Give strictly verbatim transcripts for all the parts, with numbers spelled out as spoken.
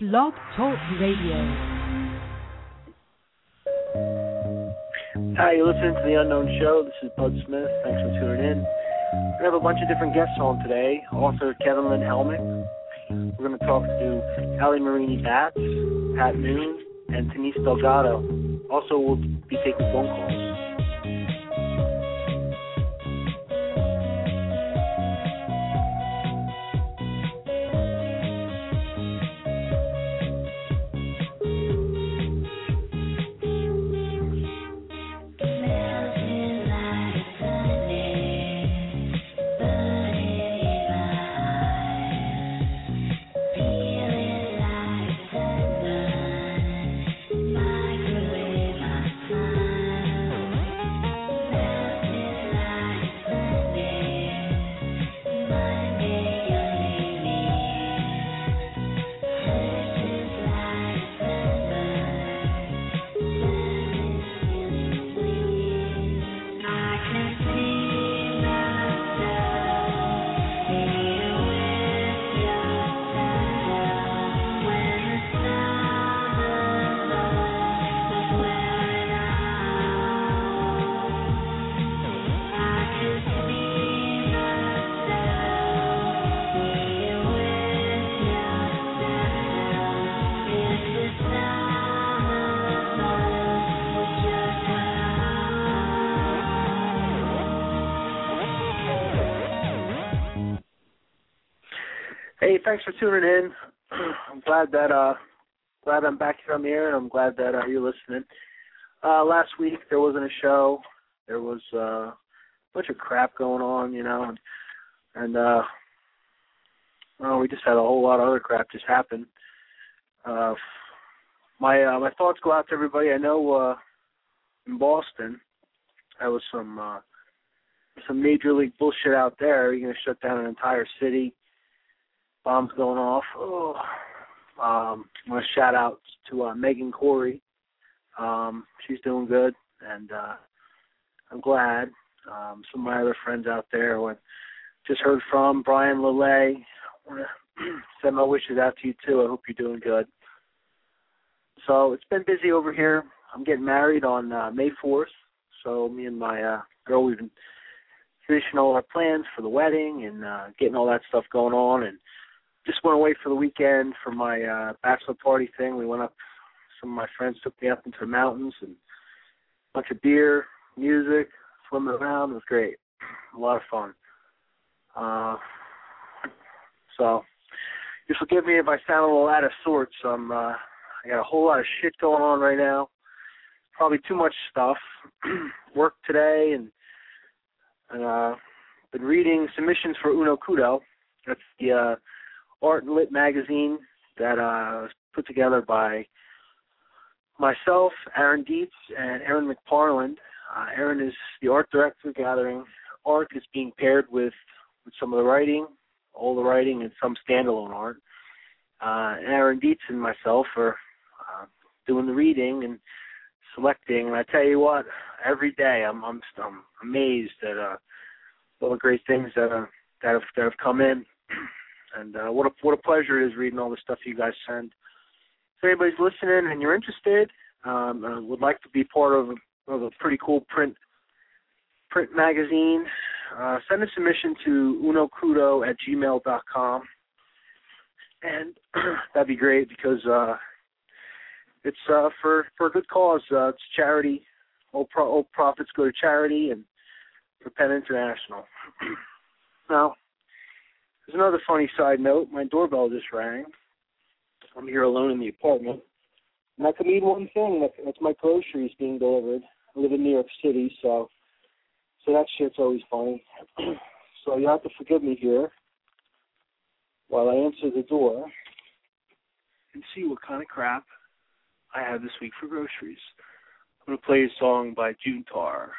Blog Talk Radio. Hi, you're listening to The Unknown Show. This is Bud Smith. Thanks for tuning in. We have a bunch of different guests on today. Author Kevin Lynn Helmick. We're going to talk to Ali Marini Batts, Pat Noon, and Denise Delgado. Also, we'll be taking phone calls. Hey, thanks for tuning in. I'm glad that uh, glad I'm back here on the air, and I'm glad that uh, you're listening. Uh, last week there wasn't a show. There was uh, a bunch of crap going on, you know, and, and uh, well, we just had a whole lot of other crap just happen. Uh, my uh, my thoughts go out to everybody. I know uh, in Boston there was some uh, some major league bullshit out there. You're going to shut down an entire city. Bombs going off. Oh. Um, I want to shout out to uh, Megan Corey. Um, she's doing good, and uh, I'm glad. Um, some of my other friends out there, what just heard from Brian LeLay. I want to send my wishes out to you too. I hope you're doing good. So it's been busy over here. I'm getting married on uh, May fourth. So me and my uh, girl, we've been finishing all our plans for the wedding and uh, getting all that stuff going on, and just went away for the weekend for my uh, bachelor party thing. We went up, some of my friends took me up into the mountains, and a bunch of beer, music, swimming around. It was great. A lot of fun. Uh, so just forgive me if I sound a little out of sorts. I'm, uh, I got a whole lot of shit going on right now. Probably too much stuff. Work today, and, and uh, been reading submissions for Uno Kudo. That's the uh, art and lit magazine that uh, was put together by myself, Aaron Dietz, and Aaron McParland. Uh, Aaron is the art director gathering. Art is being paired with, with some of the writing, all the writing, and some standalone art. Uh, and Aaron Dietz and myself are uh, doing the reading and selecting. And I tell you what, every day I'm I'm, I'm amazed at uh, all the great things that, uh, that, have, that have come in. And uh, what a what a pleasure it is reading all the stuff you guys send. So anybody's listening and you're interested, um, uh, would like to be part of a, of a pretty cool print print magazine, uh, send a submission to unokudo at gmail dot com. And that'd be great because uh, it's uh, for, for a good cause. Uh, it's charity. All, pro- all profits go to charity and for Penn International. Now, there's another funny side note. My doorbell just rang. I'm here alone in the apartment. And that could mean one thing. That, that's my groceries being delivered. I live in New York City, so so that shit's always funny. So you have to forgive me here while I answer the door and see what kind of crap I have this week for groceries. I'm going to play a song by June Tar.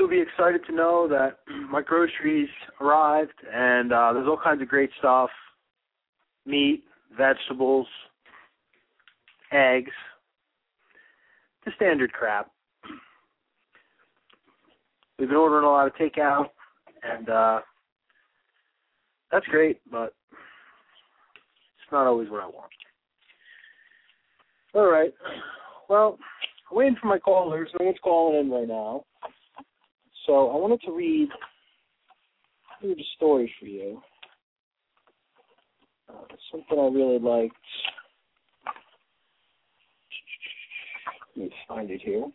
you'll be excited to know that my groceries arrived, and uh, there's all kinds of great stuff: meat, vegetables, eggs, the standard crap. We've been ordering a lot of takeout, and uh, that's great, but it's not always what I want. All right. Well, I'm waiting for my callers. No one's calling in right now. So I wanted to read, read a story for you. Uh, something I really liked. Let me find it here.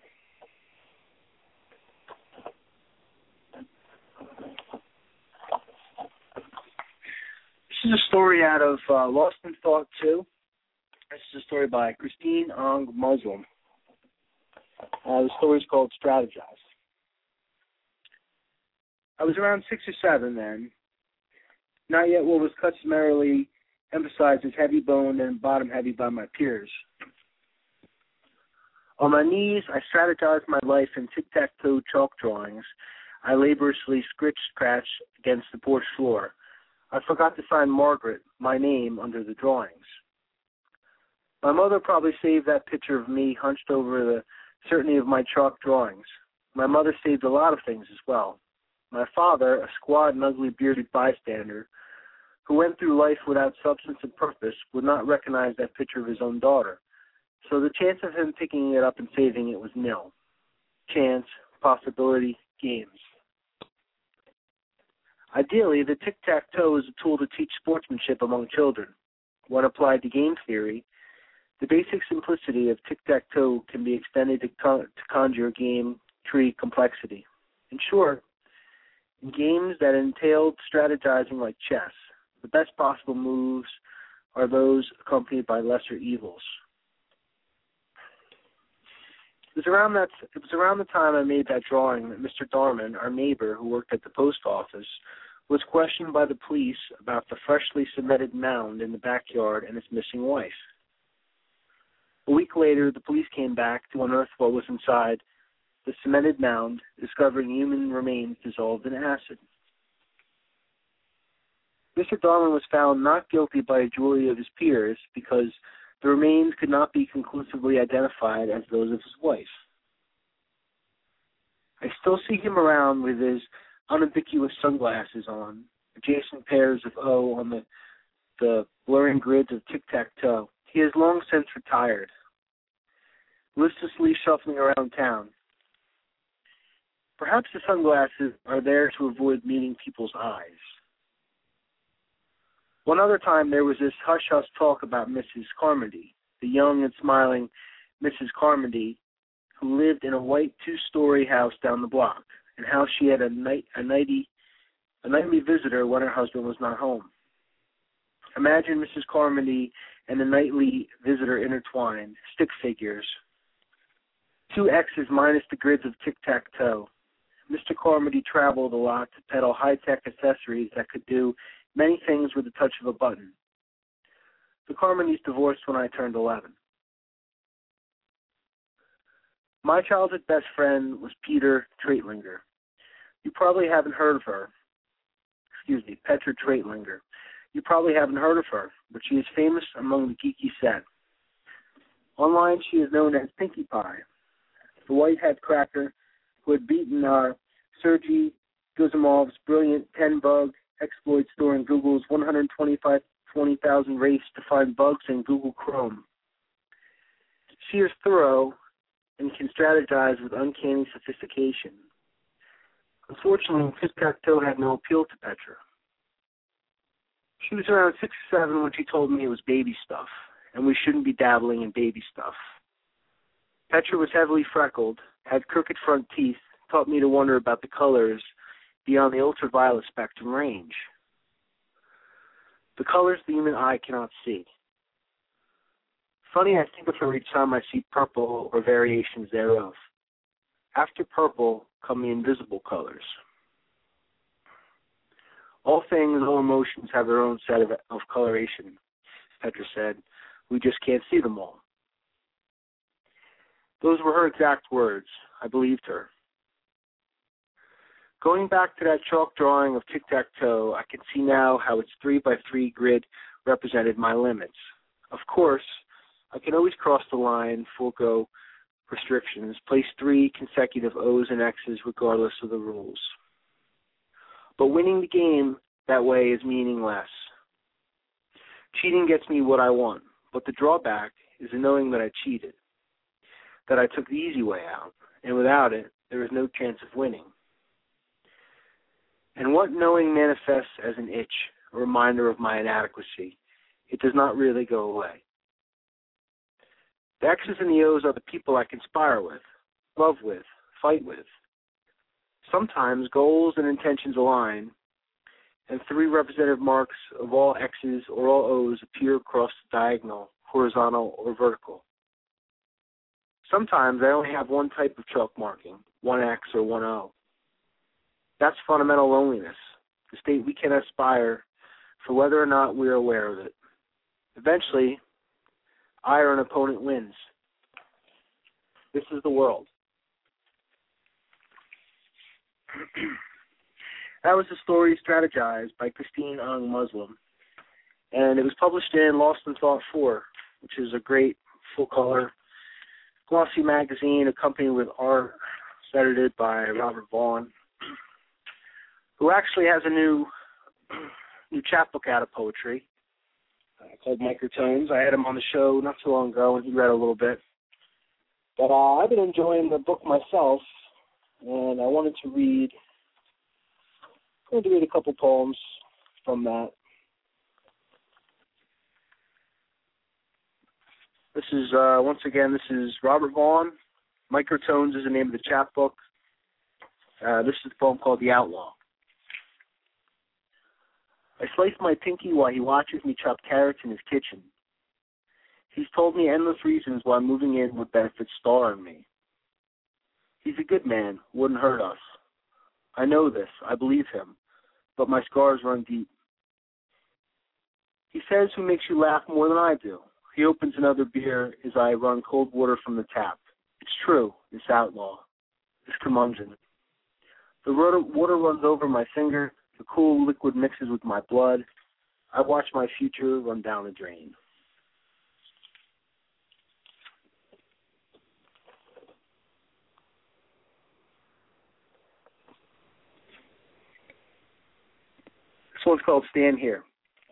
This is a story out of uh, Lost in Thought two. This is a story by Christine Ong Muslim. Uh, the story is called Strategize. I was around six or seven then, not yet what was customarily emphasized as heavy-boned and bottom-heavy by my peers. On my knees, I strategized my life in tic-tac-toe chalk drawings. I laboriously scratched against the porch floor. I forgot to sign Margaret, my name, under the drawings. My mother probably saved that picture of me hunched over the certainty of my chalk drawings. My mother saved a lot of things as well. My father, a squat and ugly bearded bystander, who went through life without substance and purpose, would not recognize that picture of his own daughter. So the chance of him picking it up and saving it was nil. Chance, possibility, games. Ideally, the tic-tac-toe is a tool to teach sportsmanship among children. When applied to game theory, the basic simplicity of tic-tac-toe can be extended to, con- to conjure game tree complexity. In short, in games that entailed strategizing like chess, the best possible moves are those accompanied by lesser evils. It was around that it was around the time I made that drawing that Mister Darman, our neighbor who worked at the post office, was questioned by the police about the freshly cemented mound in the backyard and his missing wife. A week later, the police came back to unearth what was inside the cemented mound, discovering human remains dissolved in acid. Mister Darman was found not guilty by a jury of his peers because the remains could not be conclusively identified as those of his wife. I still see him around with his unambiguous sunglasses on, adjacent pairs of O on the, the blurring grids of tic-tac-toe. He has long since retired, listlessly shuffling around town. Perhaps the sunglasses are there to avoid meeting people's eyes. One other time there was this hush-hush talk about Missus Carmody, the young and smiling Missus Carmody, who lived in a white two-story house down the block, and how she had a night a nightly a nightly visitor when her husband was not home. Imagine Missus Carmody and the nightly visitor intertwined, stick figures. Two X's minus the grids of tic-tac-toe. Mister Carmody traveled a lot to peddle high-tech accessories that could do many things with the touch of a button. The Carmodys divorced when I turned eleven. My childhood best friend was Peter Treitlinger. You probably haven't heard of her. Excuse me, Petra Treitlinger. You probably haven't heard of her, but she is famous among the geeky set. Online, she is known as Pinkie Pie, the white-hat cracker who had beaten uh, Sergey Guzimov's brilliant ten-bug exploit store in Google's one hundred twenty-five thousand race to find bugs in Google Chrome. She is thorough and can strategize with uncanny sophistication. Unfortunately, tic-tac-toe had no appeal to Petra. She was around six or seven when she told me it was baby stuff, and we shouldn't be dabbling in baby stuff. Petra was heavily freckled, had crooked front teeth, taught me to wonder about the colors beyond the ultraviolet spectrum range. The colors the human eye cannot see. Funny, I think of her each time I see purple or variations thereof. After purple come the invisible colors. All things, all emotions have their own set of, of coloration, Petra said. We just can't see them all. Those were her exact words. I believed her. Going back to that chalk drawing of tic-tac-toe, I can see now how its three by three grid represented my limits. Of course, I can always cross the line, forego restrictions, place three consecutive O's and X's regardless of the rules. But winning the game that way is meaningless. Cheating gets me what I want, but the drawback is the knowing that I cheated, that I took the easy way out, and without it, there is no chance of winning. And what knowing manifests as an itch, a reminder of my inadequacy, it does not really go away. The X's and the O's are the people I conspire with, love with, fight with. Sometimes goals and intentions align, and three representative marks of all X's or all O's appear across the diagonal, horizontal, or vertical. Sometimes I only have one type of chalk marking, one X or one O. That's fundamental loneliness, the state we can aspire for whether or not we are aware of it. Eventually, I or an opponent wins. This is the world. That was the story strategized by Christine Ang Muslim, and it was published in Lost in Thought four, which is a great full-color glossy magazine accompanied with art edited by Robert Vaughn, who actually has a new new chapbook out of poetry uh, called Microtones. I had him on the show not too long ago, and he read a little bit. But uh, I've been enjoying the book myself, and I wanted to read, I'm going to read a couple poems from that. This is, uh, once again, this is Robert Vaughn. Microtones is the name of the chapbook. Uh, this is the poem called The Outlaw. I slice my pinky while he watches me chop carrots in his kitchen. He's told me endless reasons why moving in would benefit Star and me. He's a good man, wouldn't hurt us. I know this, I believe him, but my scars run deep. He says who makes you laugh more than I do. He opens another beer as I run cold water from the tap. It's true, this outlaw, this curmudgeon. The water runs over my finger. The cool liquid mixes with my blood. I watch my future run down the drain. This one's called Stand Here.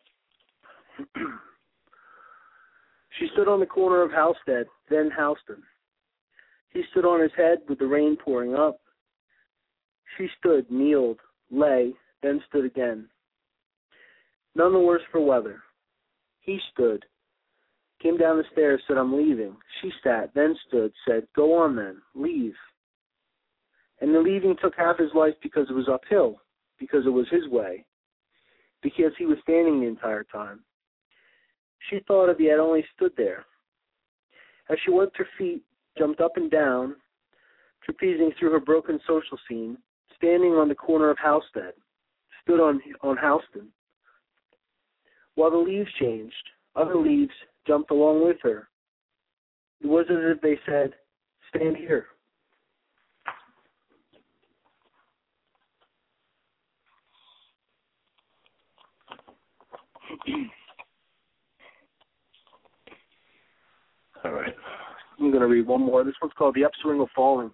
She stood on the corner of Halstead, then Houston. He stood on his head with the rain pouring up. She stood, kneeled, lay, then stood again. None the worse for weather. He stood, came down the stairs, said, I'm leaving. She sat, then stood, said, go on then, leave. And the leaving took half his life because it was uphill, because it was his way, because he was standing the entire time. She thought if he had only stood there. As she wiped her feet, jumped up and down, trapezing through her broken social scene, standing on the corner of Halstead, stood on on Houston. While the leaves changed, other leaves jumped along with her. It was as if they said, stand here. All right. I'm going to read one more. This one's called The Upswing of Falling.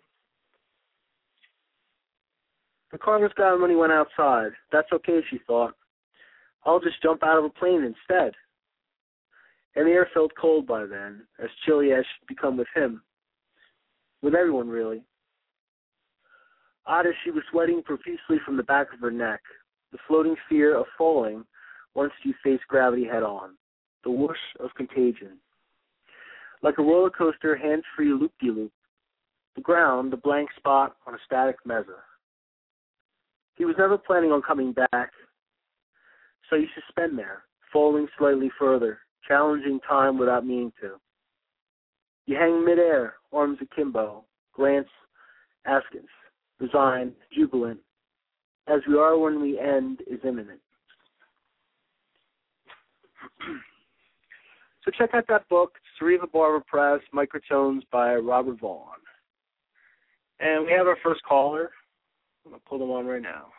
The car was gone when he went outside. That's okay, she thought. I'll just jump out of a plane instead. And the air felt cold by then, as chilly as she'd become with him. With everyone, really. Odd as she was sweating profusely from the back of her neck, the floating fear of falling once you face gravity head-on, the whoosh of contagion. Like a roller coaster, hands-free loop-de-loop, the ground, the blank spot on a static mesa. He was never planning on coming back, so you suspend there, falling slightly further, challenging time without meaning to. You hang midair, arms akimbo, glance askance, resigned, jubilant, as we are when we end is imminent. So check out that book, Cereva Barber Press, Microtones by Robert Vaughn. And we have our first caller. I'm going to pull them on right now.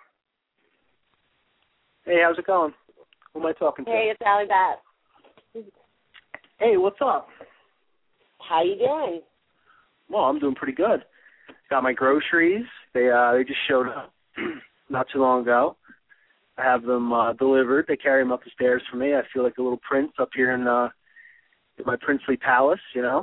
Hey, how's it going? Who am I talking to? Hey, it's Allie Bass. Hey, what's up? How you doing? Well, I'm doing pretty good. Got my groceries. They uh, they just showed up not too long ago. I have them uh, delivered. They carry them up the stairs for me. I feel like a little prince up here in, uh, in my princely palace, you know.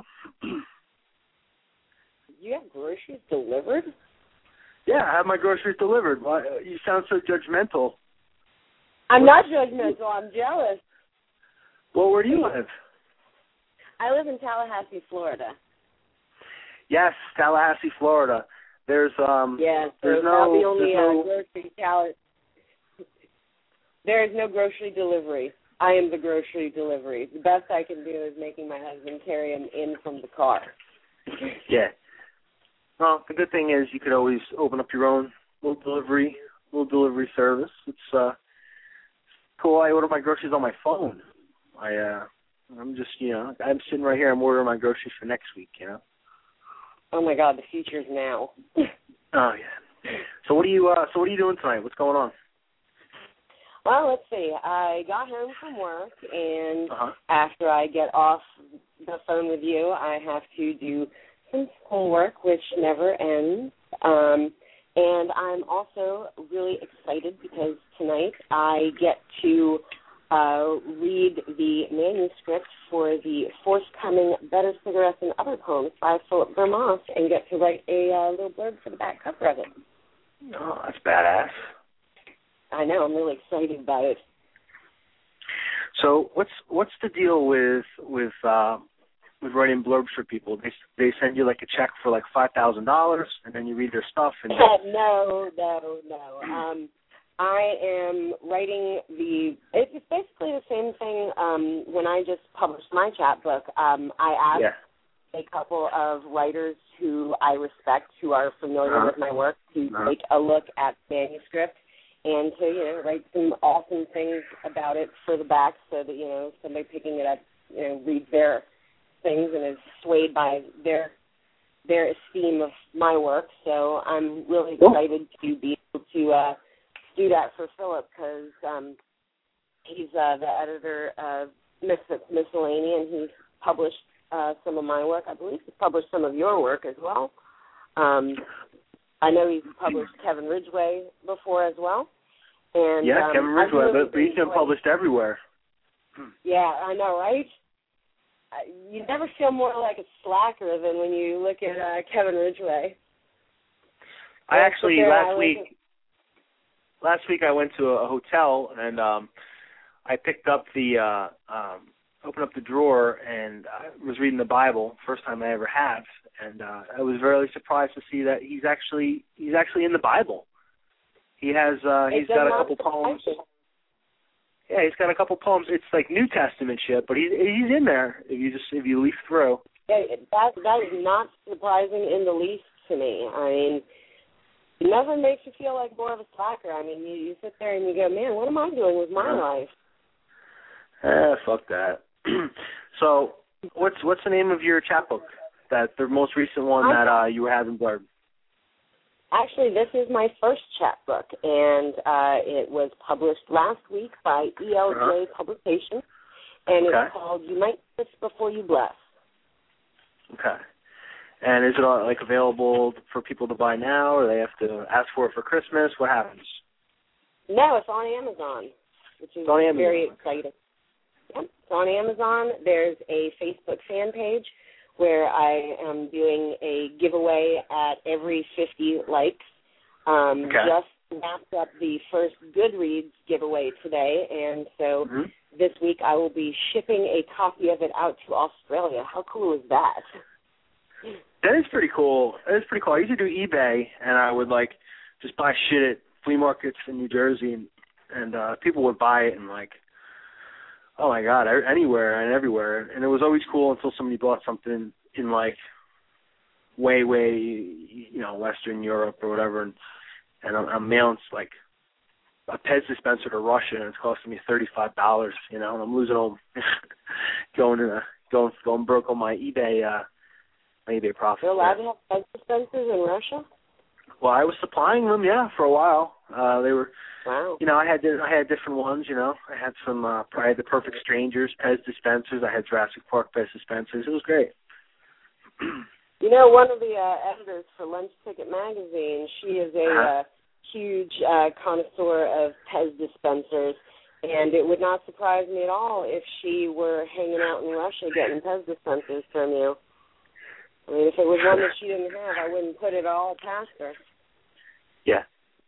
You have groceries delivered? Yeah, I have my groceries delivered. Why, you sound so judgmental. I'm not judgmental. I'm jealous. Well, where do you live? I live in Tallahassee, Florida. Yes, Tallahassee, Florida. There's um. Yeah, so there's I'll no, be only there's uh, no... grocery Tall- There is no grocery delivery. I am the grocery delivery. The best I can do is making my husband carry them in from the car. Yeah. Well, the good thing is you could always open up your own little delivery, little delivery service. It's uh, cool. I order my groceries on my phone. I uh, I'm just you know I'm sitting right here. I'm ordering my groceries for next week. You know. Oh my God, the future's now. Oh yeah. So what are you uh, so what are you doing tonight? What's going on? Well, let's see. I got home from work, and uh-huh. after I get off the phone with you, I have to do some schoolwork, which never ends. Um, and I'm also really excited because tonight I get to uh, read the manuscript for the forthcoming Better Cigarettes and Other Poems by Philip Vermont and get to write a uh, little blurb for the back cover of it. Oh, that's badass. I know. I'm really excited about it. So what's what's the deal with with uh, with writing blurbs for people? They they send you like a check for like five thousand dollars, and then you read their stuff. And no, no, no. Um, I am writing the. It's basically the same thing. Um, when I just published my chapbook, um, I asked yeah. a couple of writers who I respect, who are familiar uh-huh. with my work, to uh-huh. take a look at manuscript and to, you know, write some awesome things about it for the back so that, you know, somebody picking it up, you know, reads their things and is swayed by their their esteem of my work. So I'm really excited to be able to uh, do that for Philip because um, he's uh, the editor of Misfits Miscellany, and he's published uh, some of my work. I believe he's published some of your work as well. Um, I know he's published Kevin Ridgway before as well. And, yeah, um, Kevin Ridgway, really but, but he's been published everywhere. Yeah, I know, right? You never feel more like a slacker than when you look at uh, Kevin Ridgway. I actually last I week, at... last week I went to a hotel and um, I picked up the uh, um, opened up the drawer and I was reading the Bible, first time I ever have, and uh, I was very surprised to see that he's actually he's actually in the Bible. He has uh, he's got a couple poems. Yeah, he's got a couple poems. It's like New Testament shit, but he's he's in there if you just if you leaf through. Yeah, that that is not surprising in the least to me. I mean, it never makes you feel like more of a slacker. I mean, you, you sit there and you go, man, what am I doing with my uh, life? Eh, fuck that. So, what's what's the name of your chapbook? That the most recent one that uh, you were having blurred. Actually, this is my first chapbook, and uh, it was published last week by E L J uh-huh. Publications, and okay. it's called Unite This Before You Bless. Okay. And is it all, like available for people to buy now, or they have to ask for it for Christmas? What happens? No, it's on Amazon, which is Amazon. very exciting. Yep, it's on Amazon. There's a Facebook fan page where I am doing a giveaway at every fifty likes. Um, okay. Just wrapped up the first Goodreads giveaway today, and so mm-hmm. this week I will be shipping a copy of it out to Australia. How cool is that? That is pretty cool. That is pretty cool. I used to do eBay, and I would, like, just buy shit at flea markets in New Jersey, and, and uh, people would buy it and, like, oh, my God, anywhere and everywhere. And it was always cool until somebody bought something in, like, way, way, you know, Western Europe or whatever, and, and I'm, I'm mailing, like, a Pez dispenser to Russia, and it's costing me thirty-five dollars, you know, and I'm losing all, going, to, going, going broke on my eBay, uh, my eBay profits. You're allowed to have Pez dispensers in Russia? Well, I was supplying them, yeah, for a while. Uh, they were, wow. you know, I had I had different ones. You know, I had some. Uh, I had the Perfect Strangers Pez dispensers. I had Jurassic Park Pez dispensers. It was great. You know, one of the uh, editors for Lunch Ticket Magazine, she is a Uh-huh. uh, huge uh, connoisseur of Pez dispensers, and it would not surprise me at all if she were hanging out in Russia getting Pez dispensers from you. I mean, if it was one that she didn't have, I wouldn't put it all past her. Yeah.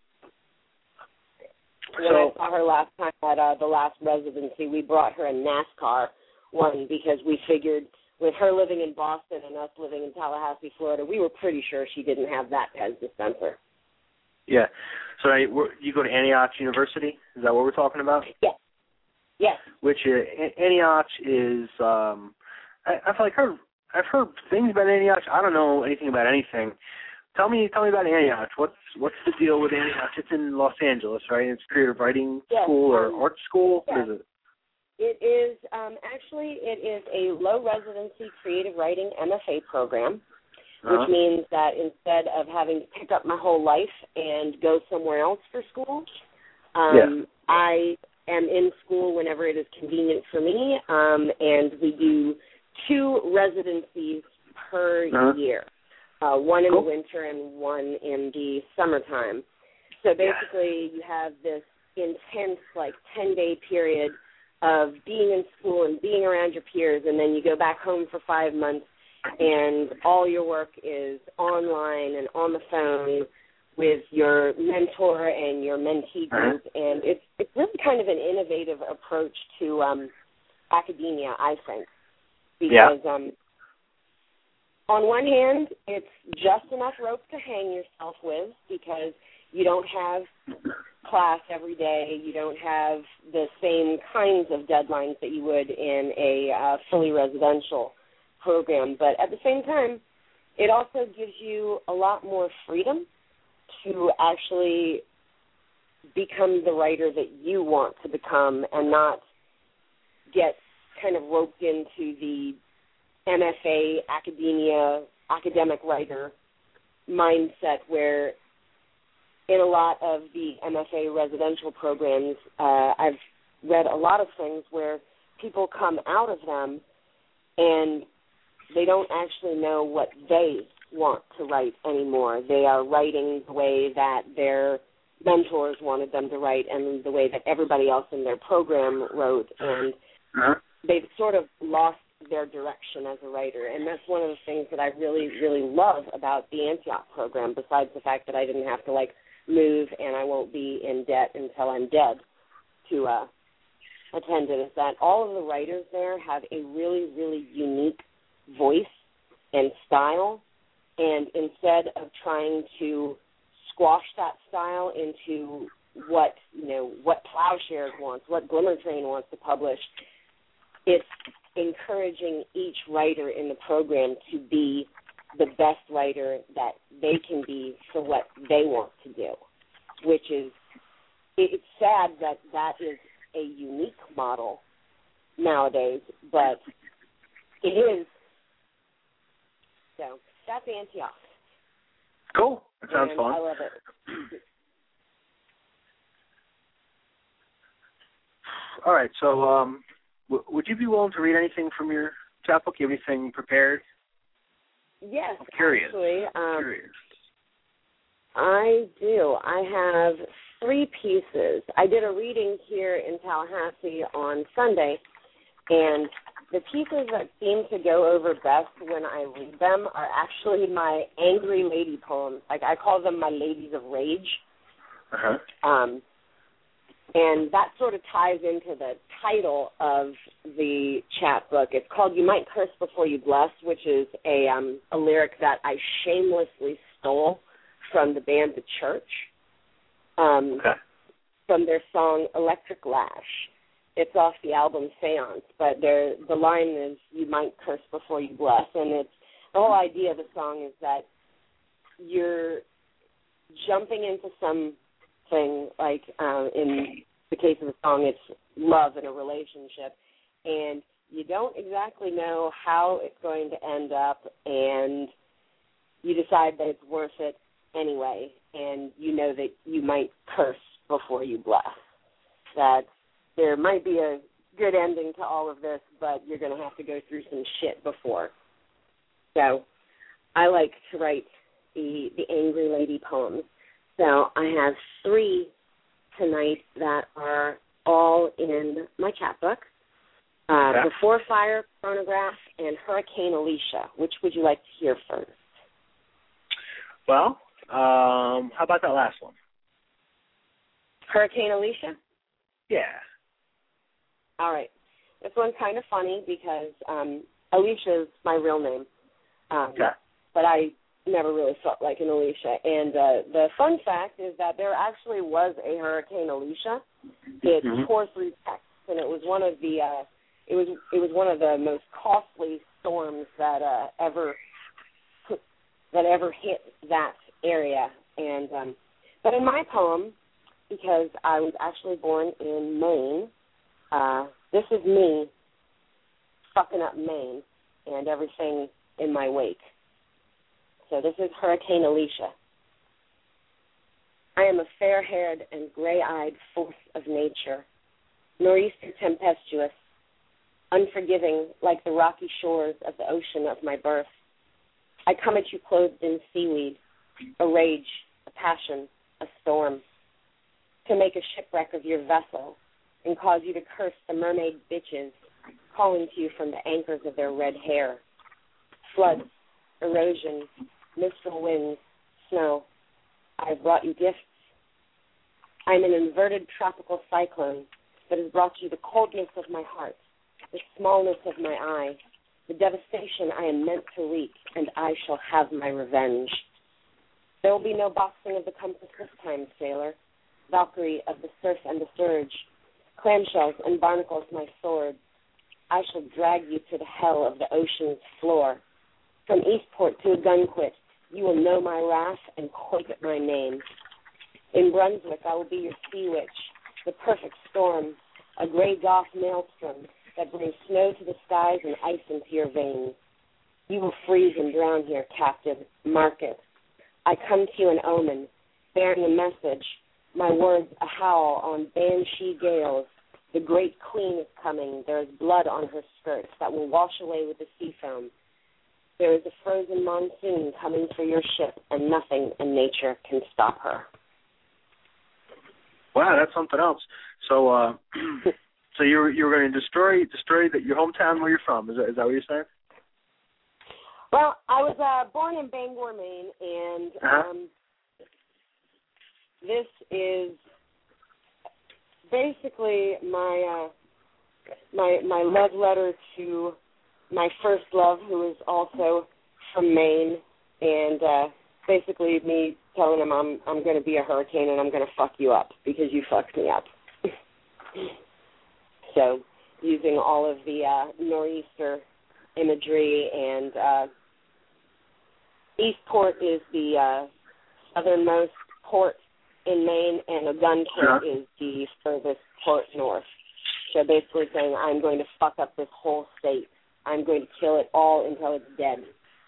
When So, I saw her last time at uh, the last residency, we brought her a NASCAR one because we figured with her living in Boston and us living in Tallahassee, Florida, we were pretty sure she didn't have that Pez dispenser. yeah. So I, we're, you go to Antioch University? Is that what we're talking about? Yes. Yes. Which uh, Antioch is, um, I, I've like heard, I've heard things about Antioch. I don't know anything about anything. Tell me, tell me about Antioch. What's what's the deal with Antioch? It's in Los Angeles, right? It's creative writing Yes, school or um, art school. yes. What is it? It is, um, actually, it is a low residency creative writing M F A program, Uh-huh. which means that instead of having to pick up my whole life and go somewhere else for school, um, Yeah. I am in school whenever it is convenient for me, um, and we do two residencies per Uh-huh. year, uh, one in Cool. the winter and one in the summertime. So basically you have this intense, like, ten-day period of being in school and being around your peers, and then you go back home for five months, and all your work is online and on the phone with your mentor and your mentee group, uh-huh. and it's it's really kind of an innovative approach to um, academia, I think, because yeah. um, on one hand, it's just enough rope to hang yourself with because you don't have class every day. You don't have the same kinds of deadlines that you would in a uh, fully residential program. But at the same time, it also gives you a lot more freedom to actually become the writer that you want to become and not get kind of roped into the M F A academia, academic writer mindset where in a lot of the M F A residential programs, uh, I've read a lot of things where people come out of them and they don't actually know what they want to write anymore. They are writing the way that their mentors wanted them to write and the way that everybody else in their program wrote, and uh-huh. they've sort of lost their direction as a writer, and that's one of the things that I really, really love about the Antioch program, besides the fact that I didn't have to, like, move and I won't be in debt until I'm dead to uh, attend it, is that all of the writers there have a really, really unique voice and style, and instead of trying to squash that style into what, you know, what Plowshares wants, what Glimmer Train wants to publish, it's encouraging each writer in the program to be the best writer that they can be for what they want to do, which is, it's sad that that is a unique model nowadays, but it is. So that's Antioch. Cool. That sounds and fun. I love it. All right, so um, w- would you be willing to read anything from your chapbook? You have anything prepared? Yes, I'm curious. actually. Um, curious. I do. I have three pieces. I did a reading here in Tallahassee on Sunday, and the pieces that seem to go over best when I read them are actually my angry lady poems. Like, I call them my ladies of rage. Uh-huh. Um, and that sort of ties into the title of the chapbook. It's called You Might Curse Before You Bless, which is a um, a lyric that I shamelessly stole from the band The Church, um, okay. from their song Electric Lash. It's off the album Seance, but there, the line is, you might curse before you bless, and it's, the whole idea of the song is that you're jumping into something, like uh, in the case of the song, it's love in a relationship, and you don't exactly know how it's going to end up, and you decide that it's worth it anyway, and you know that you might curse before you bless. That there might be a good ending to all of this, but you're going to have to go through some shit before. So I like to write the, the Angry Lady poems. So I have three tonight that are all in my chapbook. Uh, okay. Before Fire, Chronograph, and Hurricane Alicia. Which would you like to hear first? Well, um, how about that last one? Hurricane Alicia? Yeah. All right. This one's kind of funny because um, Alicia is my real name. Um, okay. But I never really felt like an Alicia. And uh, the fun fact is that there actually was a Hurricane Alicia. It mm-hmm. tore through Texas, and it was one of the uh, it was it was one of the most costly storms that uh, ever that ever hit that area. And um, but in my poem, because I was actually born in Maine, uh, this is me fucking up Maine and everything in my wake. So this is Hurricane Alicia. I am a fair-haired and gray-eyed force of nature, nor'easter tempestuous, unforgiving like the rocky shores of the ocean of my birth. I come at you clothed in seaweed, a rage, a passion, a storm, to make a shipwreck of your vessel and cause you to curse the mermaid bitches calling to you from the anchors of their red hair. Floods, erosion, mistral winds, snow. I have brought you gifts. I am an inverted tropical cyclone that has brought you the coldness of my heart, the smallness of my eye, the devastation I am meant to wreak, and I shall have my revenge. There will be no boxing of the compass this time, sailor, Valkyrie of the surf and the surge, clamshells and barnacles my sword. I shall drag you to the hell of the ocean's floor. From Eastport to Gunquit, you will know my wrath and quake at my name. In Brunswick, I will be your sea witch, the perfect storm, a gray goth maelstrom that brings snow to the skies and ice into your veins. You will freeze and drown here, captive. Mark it. I come to you an omen, bearing a message, my words a howl on banshee gales. The great queen is coming. There is blood on her skirts that will wash away with the sea foam. There is a frozen monsoon coming for your ship, and nothing in nature can stop her. Wow, that's something else. So, uh, so you're you're going to destroy destroy the, your hometown where you're from? Is that is that what you're saying? Well, I was uh, born in Bangor, Maine, and uh-huh. um, this is basically my uh, my my love letter to my first love, who is also from Maine, and uh, basically me telling him I'm I'm going to be a hurricane and I'm going to fuck you up because you fucked me up. So using all of the uh, nor'easter imagery, and uh, Eastport is the uh, southernmost port in Maine, and Ogunquit sure. is the furthest port north. So basically saying I'm going to fuck up this whole state. I'm going to kill it all until it's dead.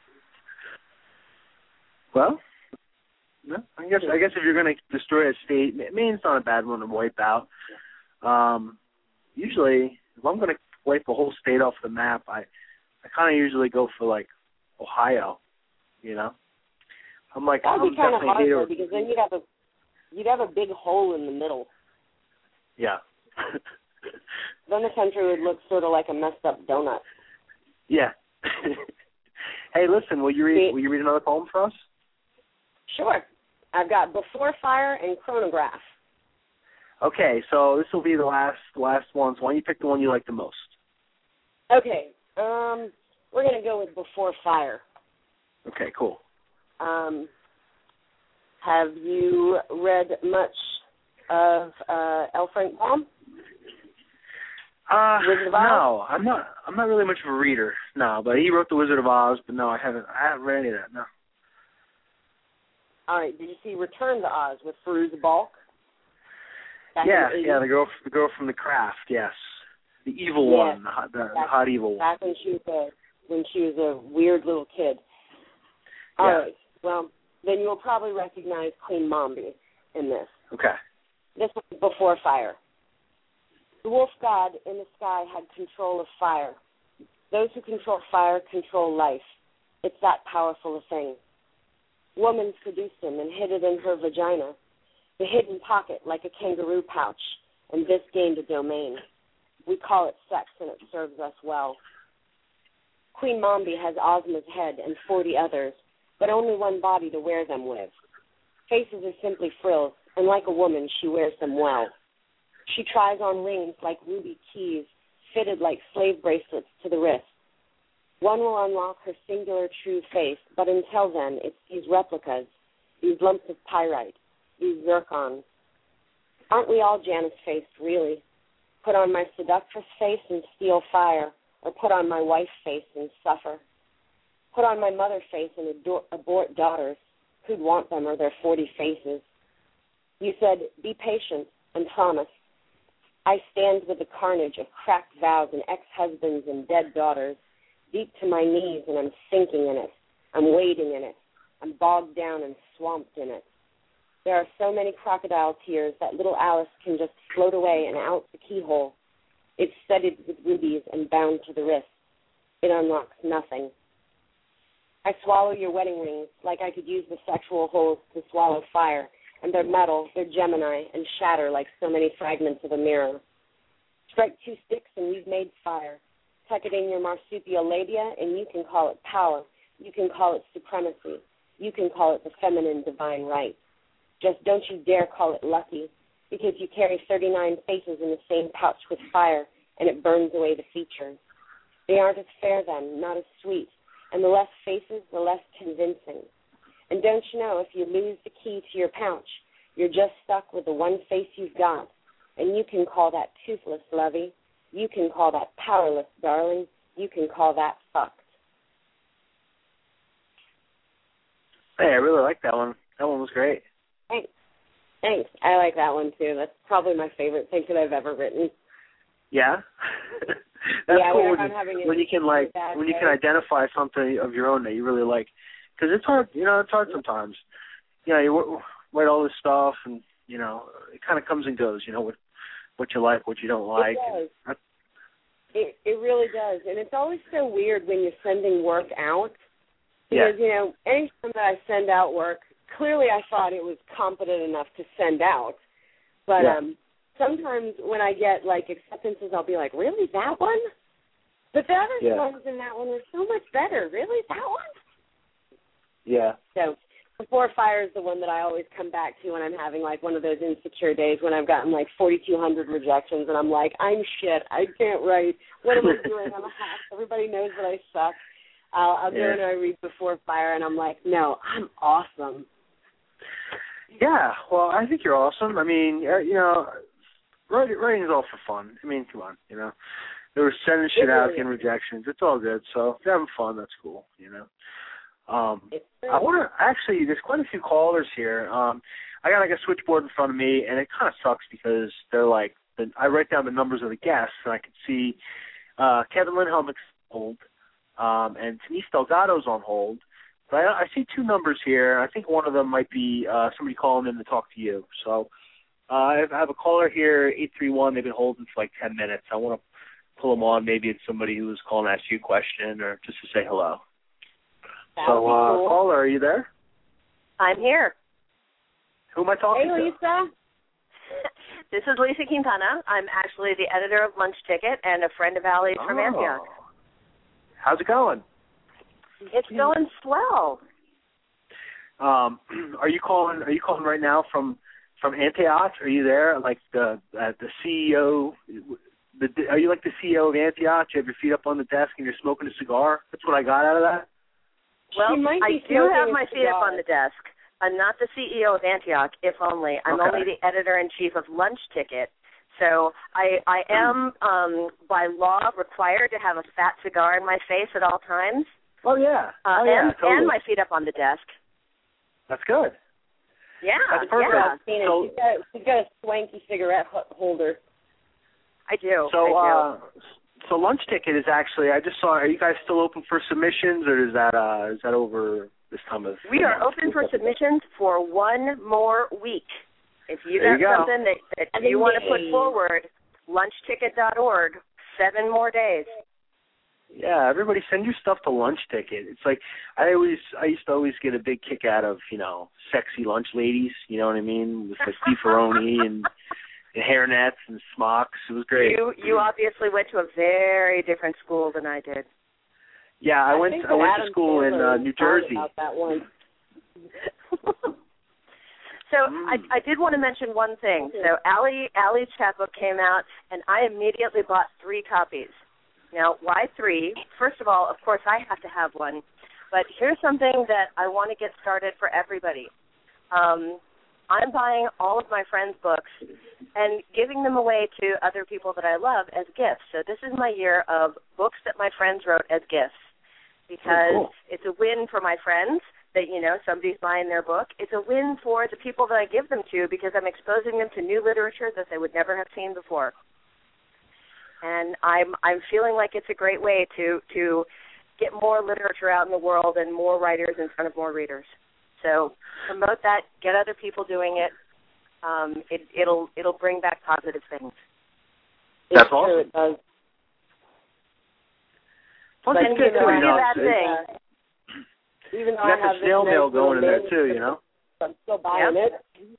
Well, no, I guess I guess if you're going to destroy a state, Maine's not a bad one to wipe out. Um, usually, if I'm going to wipe a whole state off the map, I I kind of usually go for like Ohio. You know, I'm like that'd I'm be kind of hard hater. though, because then you'd have a you'd have a big hole in the middle. Yeah. Then the country would look sort of like a messed up donut. Yeah. Hey, listen, will you read will you read another poem for us? Sure. I've got Before Fire and Chronograph. Okay, so this will be the last last one. So why don't you pick the one you like the most? Okay. Um, we're gonna go with Before Fire. Okay, cool. Um, have you read much of uh, L. Frank Baum? Uh, Wizard of Oz? No, I'm not. I'm not really much of a reader. No, but he wrote The Wizard of Oz. But no, I haven't. I haven't read any of that. No. All right. Did you see Return to Oz with Fairuza Balk? Back Yeah, in the yeah. The girl, the girl from The Craft. Yes, the evil yes. one, the hot, the, back, the hot evil one. Back when she was a when she was a weird little kid. All yeah. right. Well, then you will probably recognize Queen Mombi in this. Okay. This was before fire. The wolf god in the sky had control of fire. Those who control fire control life. It's that powerful a thing. Woman seduced him and hid it in her vagina, the hidden pocket like a kangaroo pouch, and this gained a domain. We call it sex, and it serves us well. Queen Mombi has Ozma's head and forty others, but only one body to wear them with. Faces are simply frills, and like a woman, she wears them well. She tries on rings like ruby keys, fitted like slave bracelets to the wrist. One will unlock her singular true face, but until then, it's these replicas, these lumps of pyrite, these zircons. Aren't we all Janus-faced, really? Put on my seductress face and steal fire, or put on my wife's face and suffer. Put on my mother face and ador- abort daughters. Who'd want them or their forty faces? You said, be patient and promise. I stand with the carnage of cracked vows and ex-husbands and dead daughters, deep to my knees, and I'm sinking in it. I'm wading in it. I'm bogged down and swamped in it. There are so many crocodile tears that little Alice can just float away and out the keyhole. It's studded with rubies and bound to the wrist. It unlocks nothing. I swallow your wedding rings like I could use the sexual holes to swallow fire, and they're metal, they're Gemini, and shatter like so many fragments of a mirror. Strike two sticks and you've made fire. Tuck it in your marsupial labia and you can call it power. You can call it supremacy. You can call it the feminine divine right. Just don't you dare call it lucky, because you carry thirty-nine faces in the same pouch with fire, and it burns away the features. They aren't as fair then, not as sweet, and the less faces, the less convincing. And don't you know, if you lose the key to your pouch, you're just stuck with the one face you've got, and you can call that toothless, lovey. You can call that powerless, darling. You can call that fucked. Hey, I really like that one. That one was great. Thanks. Thanks. I like that one, too. That's probably my favorite thing that I've ever written. Yeah? That's yeah, cool when, you, when you can, like, when you can identify something of your own that you really like. Because it's hard, you know, it's hard sometimes. You know, you write all this stuff, and, you know, it kind of comes and goes, you know, what, what you like, what you don't like. It does. It, it really does. And it's always so weird when you're sending work out. Because, yeah. you know, anytime that I send out work, clearly I thought it was competent enough to send out. But yeah. um, sometimes when I get, like, acceptances, I'll be like, really, that one? But the other yeah. ones in that one were so much better. Really, that one? Yeah. So Before Fire is the one that I always come back to when I'm having, like, one of those insecure days when I've gotten, like, forty-two hundred rejections, and I'm like, I'm shit. I can't write. What am I doing? I'm a hack. Everybody knows that I suck. I'll, I'll yeah. go and I read Before Fire, and I'm like, no, I'm awesome. Yeah, well, I think you're awesome. I mean, you know, writing, writing is all for fun. I mean, come on, you know. They were sending shit out, getting rejections. It's all good. So if you're having fun, that's cool, you know. Um, I want to, actually, there's quite a few callers here. Um, I got like a switchboard in front of me, and it kind of sucks because they're like, the, I write down the numbers of the guests, and I can see uh, Kevin Lindholm hold, um, and Denise Delgado's on hold. But I, I see two numbers here. I think one of them might be uh, somebody calling in to talk to you. So uh, I have a caller here, eight three one. They've been holding for like ten minutes. I want to pull them on. Maybe it's somebody who's calling to ask you a question or just to say hello. That so, uh, cool. caller, are you there? I'm here. Who am I talking hey, to? Hey, Lisa. This is Lisa Quintana. I'm actually the editor of Lunch Ticket and a friend of Allie's oh. from Antioch. How's it going? It's going swell. Um, are you calling? Are you calling right now from from Antioch? Are you there? Like the uh, the C E O? The, are you like the C E O of Antioch? You have your feet up on the desk and you're smoking a cigar? That's what I got out of that. Well, I do have my feet up on the cigar. desk. I'm not the C E O of Antioch, if only. I'm okay. only the editor-in-chief of Lunch Ticket. So I, I am, um, by law, required to have a fat cigar in my face at all times. Oh, yeah. Uh, oh, yeah and, totally. and my feet up on the desk. That's good. Yeah, That's perfect. yeah. So, she's, got, she's got a swanky cigarette holder. I do. So, I do. uh, so Lunch Ticket is actually, I just saw, are you guys still open for submissions, or is that, uh, is that over, this time of We are open for submissions for one more week. If you got you something that, that you want to put forward, lunch ticket dot org, seven more days. Yeah, everybody send your stuff to Lunch Ticket. It's like I always, I used to always get a big kick out of, you know, sexy lunch ladies. You know what I mean? With like beefaroni and, and hairnets and smocks. It was great. You you obviously went to a very different school than I did. Yeah, I, I went. I went to school in uh, New Jersey. About that one. So mm. I, I did want to mention one thing. So Allie Allie's chapbook came out, and I immediately bought three copies. Now, why three? First of all, of course, I have to have one. But here's something that I want to get started for everybody. Um, I'm buying all of my friends' books and giving them away to other people that I love as gifts. So this is my year of books that my friends wrote as gifts, because oh, cool. It's a win for my friends that, you know, somebody's buying their book. It's a win for the people that I give them to, because I'm exposing them to new literature that they would never have seen before. And I'm I'm feeling like it's a great way to, to get more literature out in the world and more writers in front of more readers. So promote that, get other people doing it. Um, it it'll it'll bring back positive things. That's it's awesome. True, it does. Plus, but it's good you know, too, you know. that It's, thing. Uh, even though you I got have the snail this mail nice going in there little too, you know. I'm still buying yep. it.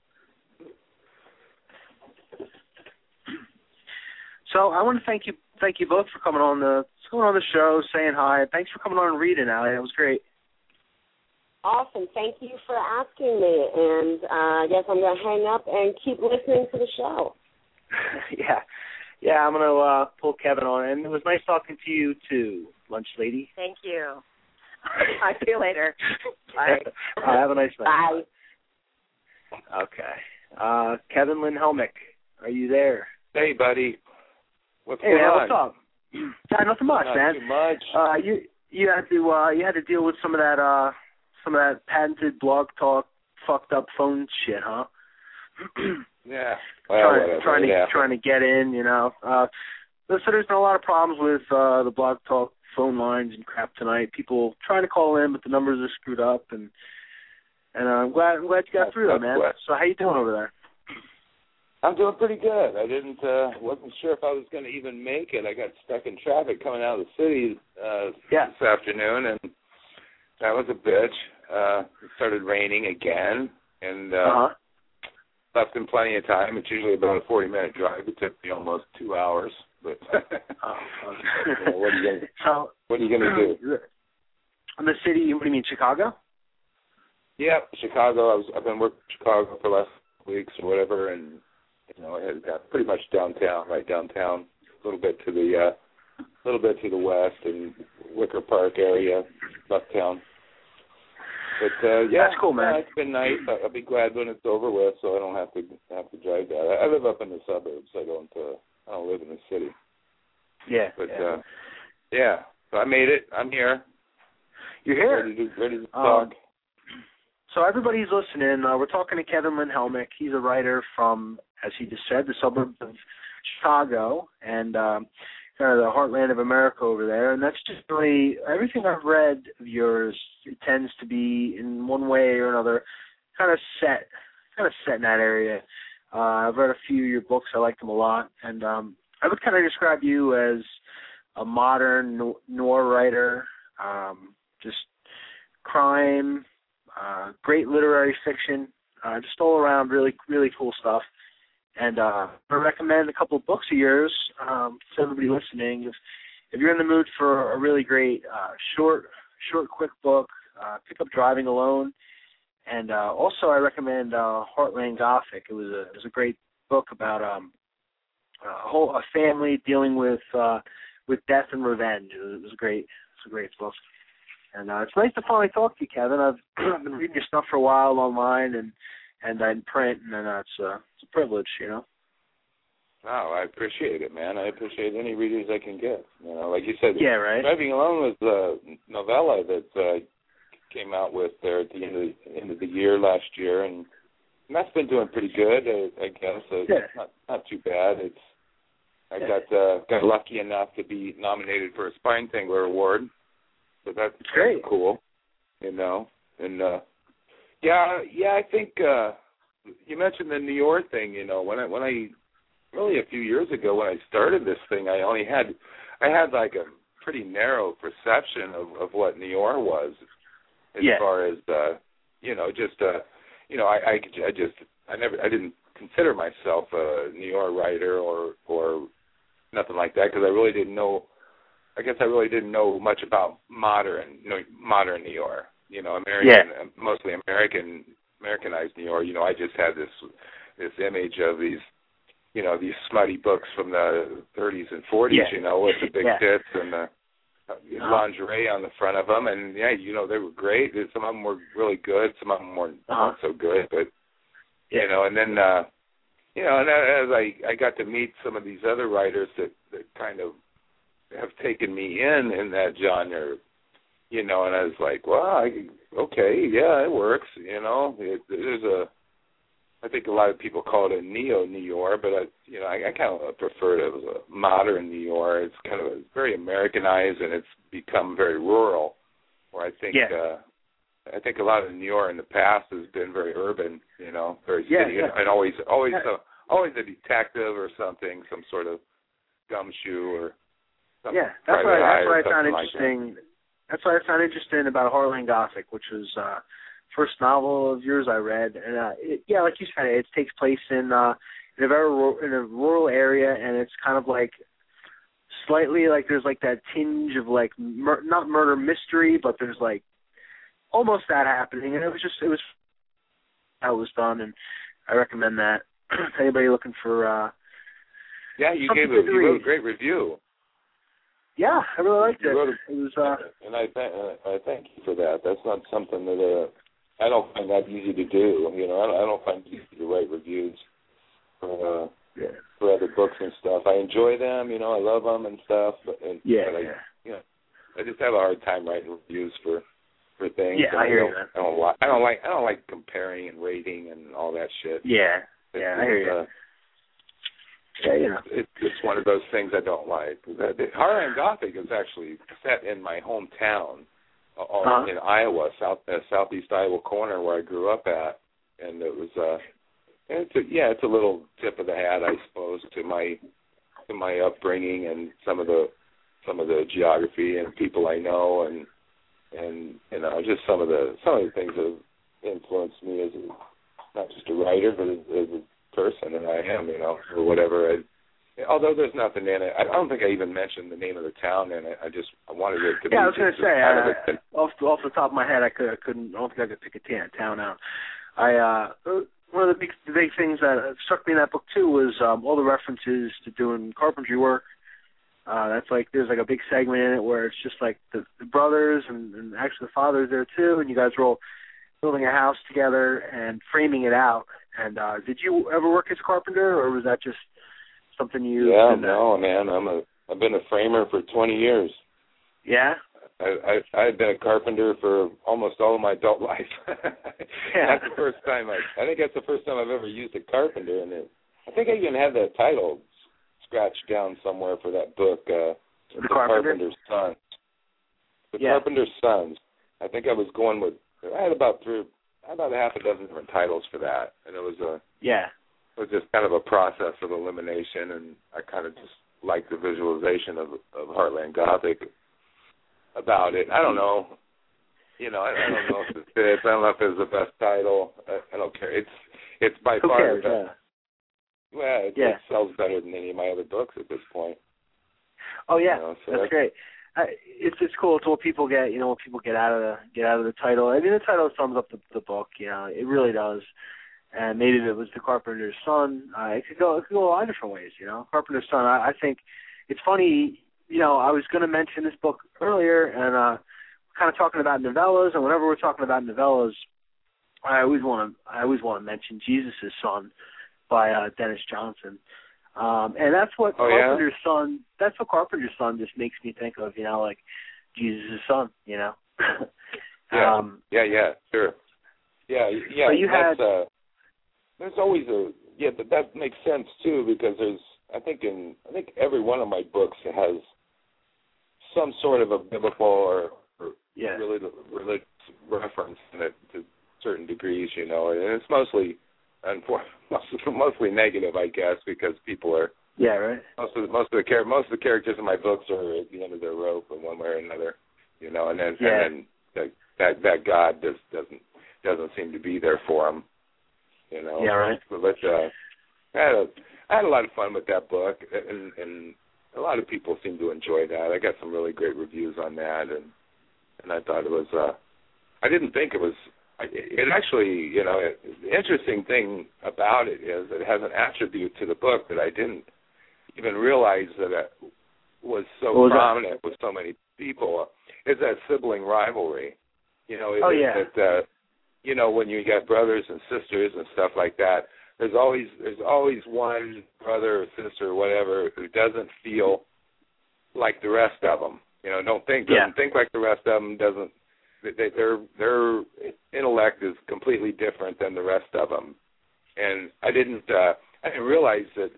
So I want to thank you, thank you both for coming on the coming on the show, saying hi. Thanks for coming on and reading, Allie. That was great. Awesome. Thank you for asking me. And uh, I guess I'm going to hang up and keep listening to the show. yeah, yeah. I'm going to uh, pull Kevin on, and it was nice talking to you too, Lunch Lady. Thank you. Talk to you later. Bye. uh, have a nice night. Bye. Okay. Uh, Kevin Lynn Helmick, are you there? Hey, buddy. What's hey, going man, on? what's up? Yeah, nothing much, Not man. too much. Uh, you you had to uh, you had to deal with some of that uh, some of that patented Blog Talk fucked up phone shit, huh? yeah. Well, trying, whatever. trying to yeah. trying to get in, you know. Uh, so there's been a lot of problems with uh, the Blog Talk phone lines and crap tonight. People trying to call in, but the numbers are screwed up, and and uh, I'm glad I'm glad you got That's, through that, that's man. what. So how you doing over there? I'm doing pretty good. I didn't, uh, wasn't sure if I was going to even make it. I got stuck in traffic coming out of the city uh, yeah. this afternoon, and that was a bitch. Uh, it started raining again, and uh, uh-huh. left in plenty of time. It's usually about a forty-minute drive. It took me almost two hours. But oh, you know, what are you going so, what are you going to do? In the city, what do you mean, Chicago? Yeah, Chicago. I was, I've been working in Chicago for the last weeks or whatever, and you know, I had got pretty much downtown, right downtown, a little bit to the, uh, little bit to the west and Wicker Park area, left town. But uh, yeah, that's cool, man. Yeah, it's been nice. I'll be glad when it's over with, so I don't have to have to drive that. I live up in the suburbs. I don't. Uh, I don't live in the city. Yeah. But yeah. uh, yeah, so I made it. I'm here. You're here. Ready to, ready to talk. Um, so everybody's listening. Uh, we're talking to Kevin Lynn Helmick. He's a writer from, as he just said, the suburbs of Chicago and um, kind of the heartland of America over there. And that's just really everything I've read of yours. It tends to be in one way or another kind of set, kind of set in that area. Uh, I've read a few of your books. I like them a lot, and um, I would kind of describe you as a modern noir writer, um, just crime. Uh, great literary fiction, uh, just all around really, really cool stuff. And uh, I recommend a couple of books of yours um, to everybody listening. If, if you're in the mood for a really great uh, short, short, quick book, uh, pick up Driving Alone. And uh, also, I recommend uh, Heartland Gothic. It was a, it was a great book about um, a whole a family dealing with uh, with death and revenge. It was, it was a great, it's a great book. And uh, it's nice to finally talk to you, Kevin. I've, I've been reading your stuff for a while online and and in print, and uh, it's, uh, it's a privilege, you know. Oh, I appreciate it, man. I appreciate any readers I can get. You know, like you said, yeah, right. Driving Alone was a novella that uh, came out with there at the end of the, end of the year last year, and, and that's been doing pretty good, I, I guess. Uh, yeah. Not not too bad. It's I yeah. got uh, got lucky enough to be nominated for a Spine Tingler Award. So that's great. cool, you know. And uh, yeah, yeah, I think uh, you mentioned the New York thing. You know, when I when I really a few years ago when I started this thing, I only had I had like a pretty narrow perception of, of what New York was, as yeah. far as uh, you know, just uh, you know, I, I I just I never I didn't consider myself a New York writer or or nothing like that because I really didn't know. I guess I really didn't know much about modern, you know, modern New York. You know, American, yeah. mostly American, Americanized New York. You know, I just had this this image of these, you know, these smutty books from the thirties and forties. Yeah. You know, with the big yeah. tits and the uh, lingerie on the front of them, and yeah, you know, they were great. Some of them were really good. Some of them were uh-huh. not so good, but yeah. you know, and then uh, you know, and as I I got to meet some of these other writers that that kind of have taken me in in that genre, you know, and I was like, well, I, okay, yeah, it works, you know. It, there's a, I think a lot of people call it a neo-New York, but I, you know, I, I kind of prefer it as a modern New York. It's kind of a, very Americanized, and it's become very rural. Where I think, yeah. uh, I think a lot of New York in the past has been very urban, you know, very yeah, city, yeah. and, and always, always, yeah. uh, always a detective or something, some sort of gumshoe or. Yeah, that's what I, that's what I found interesting. Like that. That's what I found interesting about Heartland Gothic, which was uh, first novel of yours I read, and uh, it, yeah, like you said, it takes place in uh, in a very rural, in a rural area, and it's kind of like slightly like there's like that tinge of like mur- not murder mystery, but there's like almost that happening, and it was just it was how it was done, and I recommend that to anybody looking for. Uh, yeah, you gave a, you wrote a great review. Yeah, I really liked it. A, it was, uh, and I, th- I thank you for that. That's not something that uh, I don't find that easy to do. You know, I don't, I don't find it easy to write reviews for uh, yeah. for other books and stuff. I enjoy them. You know, I love them and stuff. But, and, yeah, but I, yeah. You know, I just have a hard time writing reviews for for things. Yeah, I hear you. I don't like. I don't like. I don't like comparing and rating and all that shit. Yeah, yeah, it's, I hear you. Uh, Yeah, you know. It, it's one of those things I don't like. Heartland Gothic is actually set in my hometown uh, uh-huh. in Iowa, south uh, southeast Iowa corner where I grew up at, and it was uh, it's a, yeah, it's a little tip of the hat, I suppose, to my to my upbringing and some of the some of the geography and people I know, and and you know just some of the some of the things that have influenced me as a, not just a writer, but as, as a person, and I am, you know, or whatever. I, although there's nothing in it, I don't think I even mentioned the name of the town in it. I just I wanted it to be. Yeah, I was going to say, kind uh, off off the top of my head, I could I couldn't. I don't think I could pick a t- town out. I uh, one of the big the big things that struck me in that book too was um, all the references to doing carpentry work. Uh, that's like there's like a big segment in it where it's just like the, the brothers and, and actually the father's there too, and you guys are all building a house together and framing it out. And uh, did you ever work as a carpenter, or was that just something you? Yeah, no, man. I'm a. I've been a framer for twenty years. Yeah. I, I I've been a carpenter for almost all of my adult life. Yeah. That's the first time I. I think that's the first time I've ever used a carpenter, and it, I think I even had that title scratched down somewhere for that book. Uh, the, the Carpenter? Carpenter's Sons. The yeah. Carpenter's Sons. I think I was going with. I had about three. About a half a dozen different titles for that, and it was a yeah, it was just kind of a process of elimination, and I kind of just liked the visualization of of Heartland Gothic about it. I don't know, you know, I, I don't know if it fits. I don't know if it's the best title. I, I don't care. It's it's by Who far cares, the best. Yeah. Well, it, yeah. it sells better than any of my other books at this point. Oh yeah, you know, so that's, that's great. Uh, it's it's cool. It's what people get, you know, what people get out of the get out of the title. I mean, the title sums up the, the book. You know, it really does. And maybe if it was the Carpenter's Son, uh, it could go it could go a lot of different ways. You know, Carpenter's Son. I, I think it's funny. You know, I was going to mention this book earlier, and uh, kind of talking about novellas. And whenever we're talking about novellas, I always want to I always want to mention Jesus' Son by uh, Dennis Johnson. Um, and that's what oh, Carpenter's yeah? Son, that's what Carpenter's Son just makes me think of, you know, like Jesus' son, you know. yeah, um, yeah, yeah, sure. Yeah, yeah, but you that's, had, uh, there's always a, yeah, but that makes sense too, because there's, I think in, I think every one of my books has some sort of a biblical or, or yeah. religious, religious referenced in it to certain degrees, you know, and it's mostly, mostly negative, I guess, because people are. Yeah, right. Most of the, most of the char- most of the characters in my books are at the end of their rope in one way or another, you know, and then yeah. and then that that, that God just doesn't doesn't seem to be there for them, you know. Yeah, right. But uh, I had a I had a lot of fun with that book, and and a lot of people seem to enjoy that. I got some really great reviews on that, and and I thought it was. Uh, I didn't think it was. It actually, you know, it, the interesting thing about it is it has an attribute to the book that I didn't even realize that it was so was prominent that? with so many people. Is that sibling rivalry? You know, oh, it, yeah. That, uh, you know, when you got brothers and sisters and stuff like that, there's always there's always one brother or sister or whatever who doesn't feel like the rest of them. You know, don't think doesn't yeah. think like the rest of them. Doesn't they, their their intellect is completely different than the rest of them. And I didn't uh, I didn't realize that.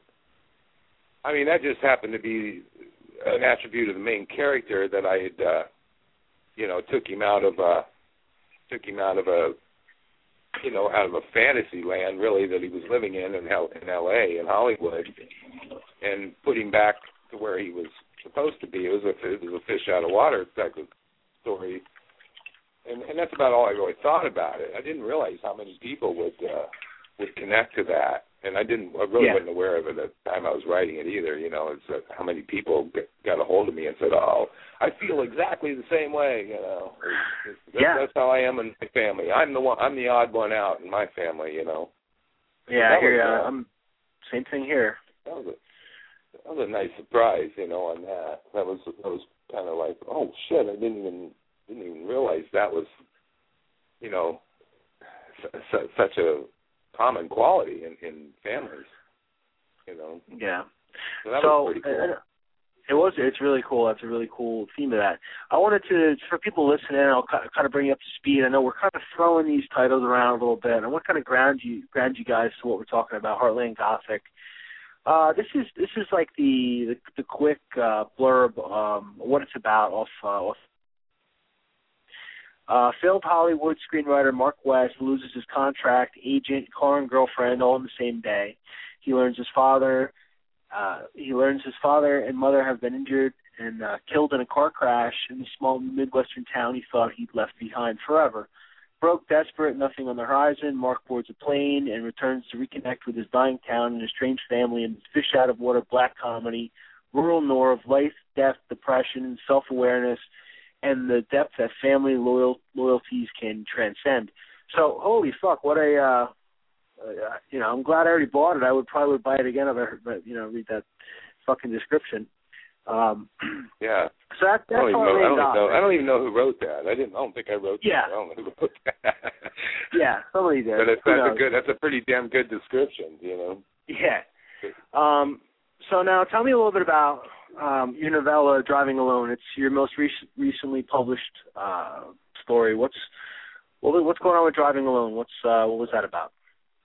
I mean, that just happened to be an attribute of the main character that I had, uh, you know, took him out of a, took him out of a, you know, out of a fantasy land, really, that he was living in in, L- in L A, in Hollywood, and put him back to where he was supposed to be. It was a, it was a fish out of water type of story, and, and that's about all I really thought about it. I didn't realize how many people would uh, would connect to that. And I didn't, I really yeah. wasn't aware of it at the time I was writing it either. You know, it's uh, how many people get, got a hold of me and said, "Oh, I feel exactly the same way." You know, it's, it's, yeah. that's how I am in my family. I'm the one, I'm the odd one out in my family. You know. Yeah, I hear you. uh, I'm same thing here. That was a that was a nice surprise, you know, on that. That was that was kind of like, oh shit, I didn't even didn't even realize that was, you know, su- such a common quality in, in families, you know. Yeah. So that so was pretty cool. Uh, it was. It's really cool. That's a really cool theme of that. I wanted to, for people listening, I'll kind of bring you up to speed. I know we're kind of throwing these titles around a little bit. I want to kind of ground you, ground you guys to what we're talking about. Heartland Gothic. Uh, this is this is like the the, the quick uh, blurb, um, what it's about off. Uh, off Uh, failed Hollywood screenwriter Mark West loses his contract, agent, car, and girlfriend all in the same day. He learns his father, uh, he learns his father and mother have been injured and uh, killed in a car crash in the small Midwestern town he thought he'd left behind forever. Broke, desperate, nothing on the horizon, Mark boards a plane and returns to reconnect with his dying town and estranged family in fish out of water black comedy, rural Nor of life, death, depression, self-awareness, and the depth that family loyal loyalties can transcend. So, holy fuck, what a, uh, uh, you know, I'm glad I already bought it. I would probably would buy it again if I heard, you know, read that fucking description. Um, yeah. So that, that's I don't, even all know, I, don't got, know, right? I don't even know who wrote that. I didn't. I don't think I wrote yeah. that. I don't know who wrote that. yeah, somebody did. But it's, Who that's knows? a good. That's a pretty damn good description, you know. Yeah. Um, so now tell me a little bit about um, your novella, Driving Alone. It's your most rec- recently published uh, story. What's what, what's going on with Driving Alone? What's uh, what was that about?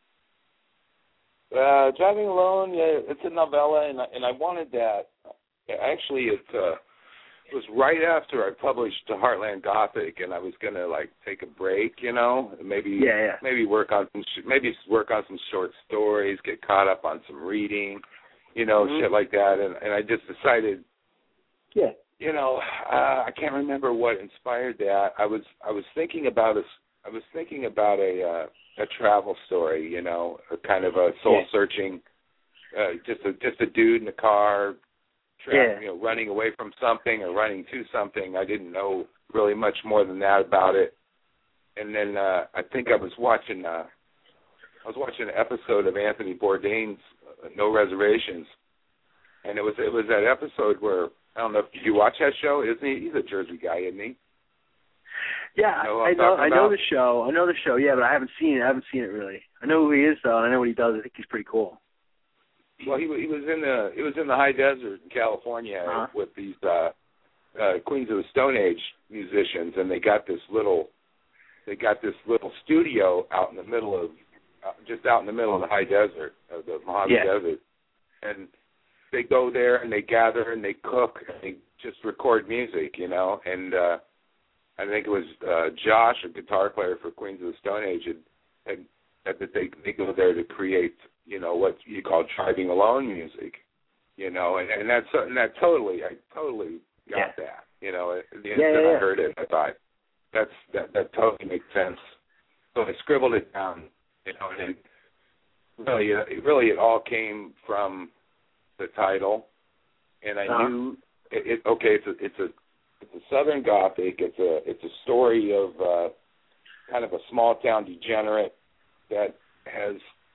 Uh, Driving Alone, yeah, it's a novella, and I, and I wanted that. Actually, it uh, was right after I published Heartland Gothic, and I was gonna like take a break, you know, maybe yeah, yeah. maybe work on some sh- maybe work on some short stories, get caught up on some reading, you know, mm-hmm. shit like that, and and I just decided, yeah, you know, uh, I can't remember what inspired that. I was I was thinking about a I was thinking about a uh, a travel story, you know, a kind of a soul searching, uh, just a just a dude in a car. Tra- yeah. you know, running away from something or running to something. I didn't know really much more than that about it. And then uh, I think I was watching uh, I was watching an episode of Anthony Bourdain's uh, No Reservations, and it was it was that episode where I don't know if you watch that show. Isn't he? He's a Jersey guy, isn't he? Yeah, you know I know. I know the show. I know the show. Yeah, but I haven't seen it. I haven't seen it really. I know who he is though, and I know what he does. I think he's pretty cool. Well, he he was in the he was in the high desert in California uh-huh. with these uh, uh, Queens of the Stone Age musicians, and they got this little they got this little studio out in the middle of uh, just out in the middle of the high desert of the Mojave yeah. Desert, and they go there and they gather and they cook and they just record music, you know, and uh, I think it was uh, Josh, a guitar player for Queens of the Stone Age, had, had that they they go there to create, you know, what you call driving alone music, you know, and, and that's and that totally, I totally got yeah. that, you know. The instant yeah, yeah, yeah. I heard it, I thought that's that that totally makes sense. So I scribbled it down, you know, and really, uh, really, it all came from the title, and I uh-huh. knew it, it. Okay, it's a it's a it's a Southern Gothic. It's a it's a story of uh, kind of a small town degenerate that has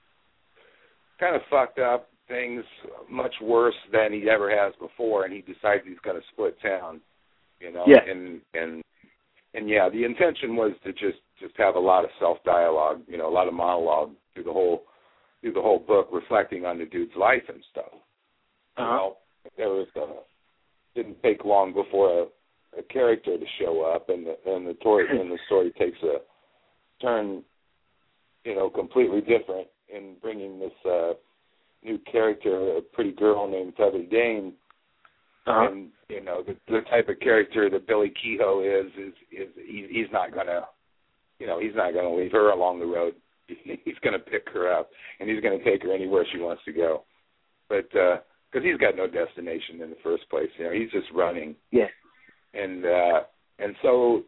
kind of fucked up things much worse than he ever has before, and he decides he's going to split town. You know, yeah. and and and yeah, the intention was to just just have a lot of self dialogue, you know, a lot of monologue through the whole through the whole book, reflecting on the dude's life and stuff. Uh-huh. You know, there was uh, didn't take long before a, a character to show up, and the and the story and the story takes a turn, you know, completely different in bringing this uh, new character, a pretty girl named Feather Dane. Uh-huh. And you know, the, the type of character that Billy Kehoe is is is he, he's not gonna, you know, he's not gonna leave her along the road. He's gonna pick her up, and he's gonna take her anywhere she wants to go. But because uh, he's got no destination in the first place, you know, he's just running. Yeah. And uh, and so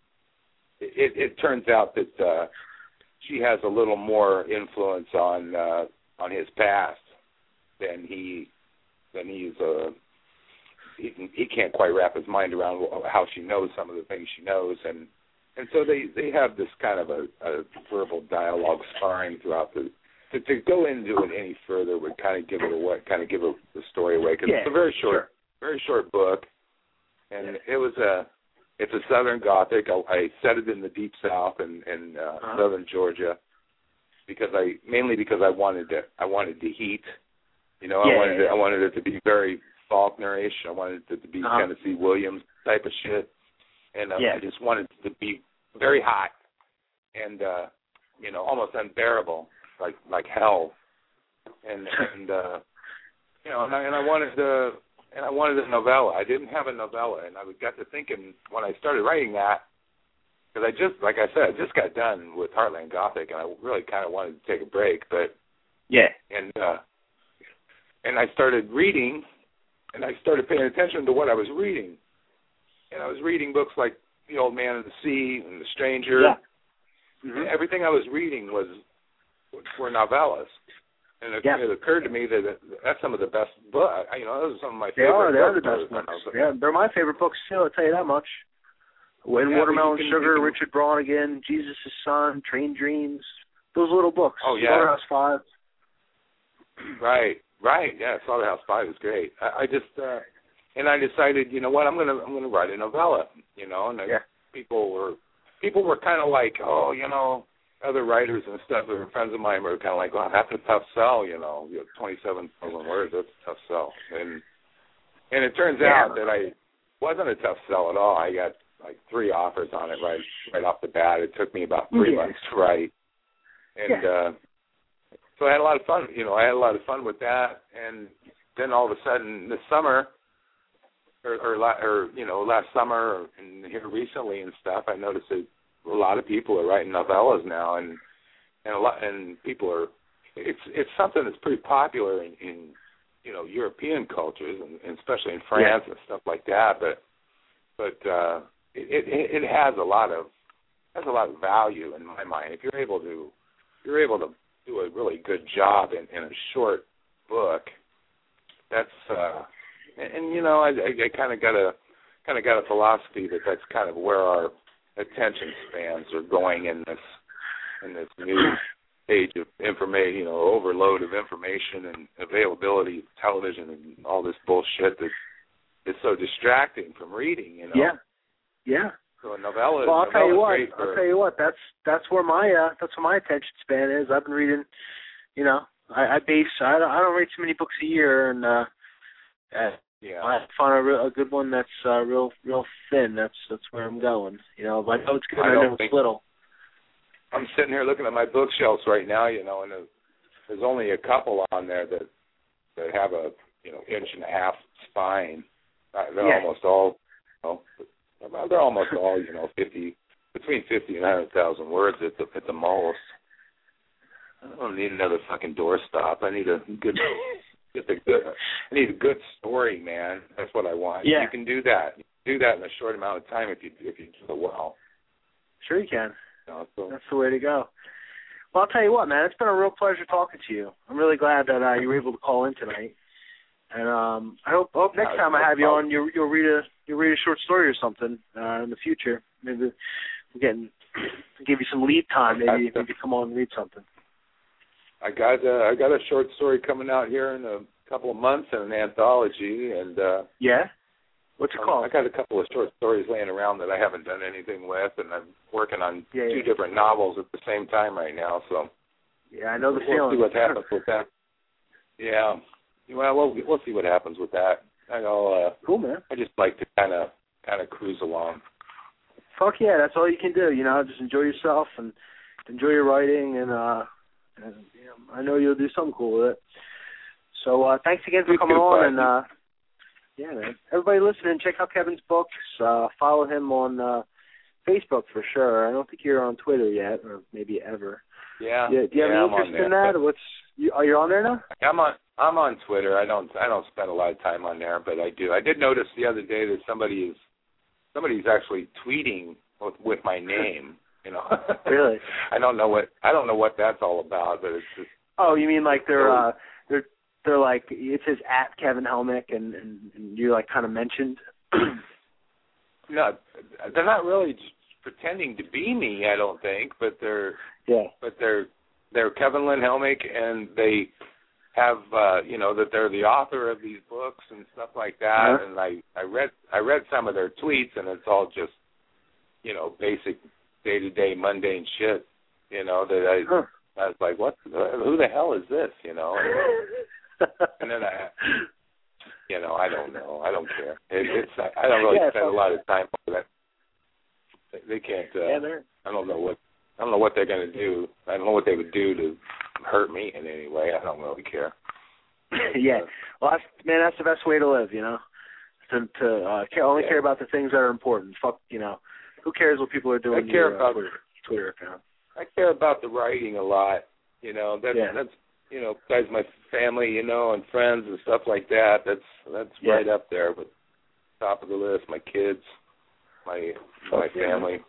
it, it turns out that uh, she has a little more influence on uh, on his past than he than he's uh, he he can't quite wrap his mind around how she knows some of the things she knows, and and so they, they have this kind of a, a verbal dialogue sparring throughout the. To, to go into it any further would kind of give it away, kind of give it, the story away, because yeah, it's a very short, sure. very short book, and yeah. it was a, it's a Southern Gothic. I, I set it in the Deep South in, in uh, uh-huh. Southern Georgia, because I mainly because I wanted to, I wanted the heat, you know, yeah, I wanted, yeah, it, I wanted it to be very Faulkner-ish. I wanted it to be uh-huh. Tennessee Williams type of shit, and uh, yeah. I just wanted it to be very hot, and uh, you know, almost unbearable. Like like hell, and and uh, you know, and I, and I wanted the and I wanted a novella. I didn't have a novella, and I got to thinking when I started writing that, because I just like I said, I just got done with Heartland Gothic, and I really kind of wanted to take a break, but yeah, and uh, and I started reading, and I started paying attention to what I was reading, and I was reading books like The Old Man of the Sea and The Stranger. Yeah. Mm-hmm. And everything I was reading was. were novellas, and it, yeah. it occurred to me that that's some of the best books. You know, those are some of my they favorite. They are. They books. are the best books. Yeah, they're my favorite books too. I'll tell you that much. When yeah, Watermelon can, Sugar, can, Richard Braunigan, Jesus' Son, Train Dreams, those little books. Oh yeah, Slaughterhouse Five. Right, right. Yeah, Slaughterhouse Five is great. I, I just uh, and I decided, you know what, I'm gonna I'm gonna write a novella. You know, and I, yeah. people were people were kind of like, oh, you know. Other writers and stuff that were friends of mine were kind of like, well, that's a tough sell, you know, you know twenty-seven thousand words, that's a tough sell. And and it turns yeah. out that I wasn't a tough sell at all. I got like three offers on it right right off the bat. It took me about three yeah. months to write. And yeah. uh, so I had a lot of fun, you know, I had a lot of fun with that. And then all of a sudden this summer, or, or, or you know, last summer and here recently and stuff, I noticed that a lot of people are writing novellas now, and and a lot and people are. It's it's something that's pretty popular in, in you know European cultures, and, and especially in France yeah. and stuff like that. But but uh, it, it it has a lot of has a lot of value in my mind. If you're able to if you're able to do a really good job in, in a short book, that's uh, and, and you know I, I, I kind of got a kind of got a philosophy that that's kind of where our attention spans are going in this in this new age of information, you know, overload of information and availability of television and all this bullshit that is so distracting from reading, you know. Yeah, yeah. So a novella. Well, I'll tell you what. For, I'll tell you what. That's that's where my uh, that's where my attention span is. I've been reading, you know, I, I base. I don't, I don't read too many books a year, and uh, uh yeah, I find a, real, a good one that's uh, real, real thin. That's that's where I'm going. You know, I know it's good. I, I know it's little. I'm sitting here looking at my bookshelves right now, you know, and there's only a couple on there that that have a you know inch and a half spine. Uh, they're yeah. almost all, you know, they're almost all, you know, fifty between fifty and one hundred thousand words at the at the most. I don't need another fucking doorstop. I need a good, just a good. I need a good story, man. That's what I want. Yeah. You can do that. You can do that in a short amount of time if you if you do it well. Sure you can. You know, so. That's the way to go. Well, I'll tell you what, man. It's been a real pleasure talking to you. I'm really glad that uh, you were able to call in tonight. And um, I hope, hope next time I have you on, you'll, you'll read a you'll read a short story or something uh, in the future. Maybe we're getting give you some lead time. Maybe maybe come on and read something. I got uh, I got a short story coming out here in a couple of months in an anthology, and uh, yeah, what's it called? I got a couple of short stories laying around that I haven't done anything with, and I'm working on yeah, two yeah. different novels at the same time right now. So yeah, I know the we'll feeling. see what happens with that. Yeah, well, we'll we'll see what happens with that. I know. Uh, cool, man. I just like to kind of kind of cruise along. Fuck yeah, that's all you can do. You know, just enjoy yourself and enjoy your writing, and uh. And, you know, I know you'll do something cool with it. So uh, thanks again for coming on. And uh, yeah, man. Everybody listening, check out Kevin's books. Uh, follow him on uh, Facebook for sure. I don't think you're on Twitter yet, or maybe ever. Yeah. yeah do you have yeah, any interest there, in that? Or what's you, are you on there now? I'm on. I'm on Twitter. I don't. I don't spend a lot of time on there, but I do. I did notice the other day that somebody is somebody's actually tweeting with, with my name. You know, really? I don't know what I don't know what that's all about, but it's just. Oh, you mean like they're uh, they're they're like it says at Kevin Helmick, and, and, and you like kind of mentioned. No, they're not really just pretending to be me. I don't think, but they're yeah. But they're they're Kevin Lynn Helmick, and they have uh, you know that they're the author of these books and stuff like that. Uh-huh. And I I read I read some of their tweets, and it's all just you know basic. day-to-day mundane shit, you know, that I, huh. I was like, what, who the hell is this, you know? And, and then I, you know, I don't know. I don't care. It, it's I don't really yeah, spend a lot of time on that. They, they can't, uh, yeah, I don't know what, I don't know what they're going to do. I don't know what they would do to hurt me in any way. I don't really care. yeah. Well, that's, man, that's the best way to live, you know, to, to uh, care, only yeah. care about the things that are important. Fuck, you know. Who cares what people are doing? I care your, about uh, Twitter, Twitter account. I care about the writing a lot. You know, that's yeah. that's you know, besides my family, you know, and friends and stuff like that. That's that's yeah. right up there, but top of the list. My kids, my Fuck my yeah. family.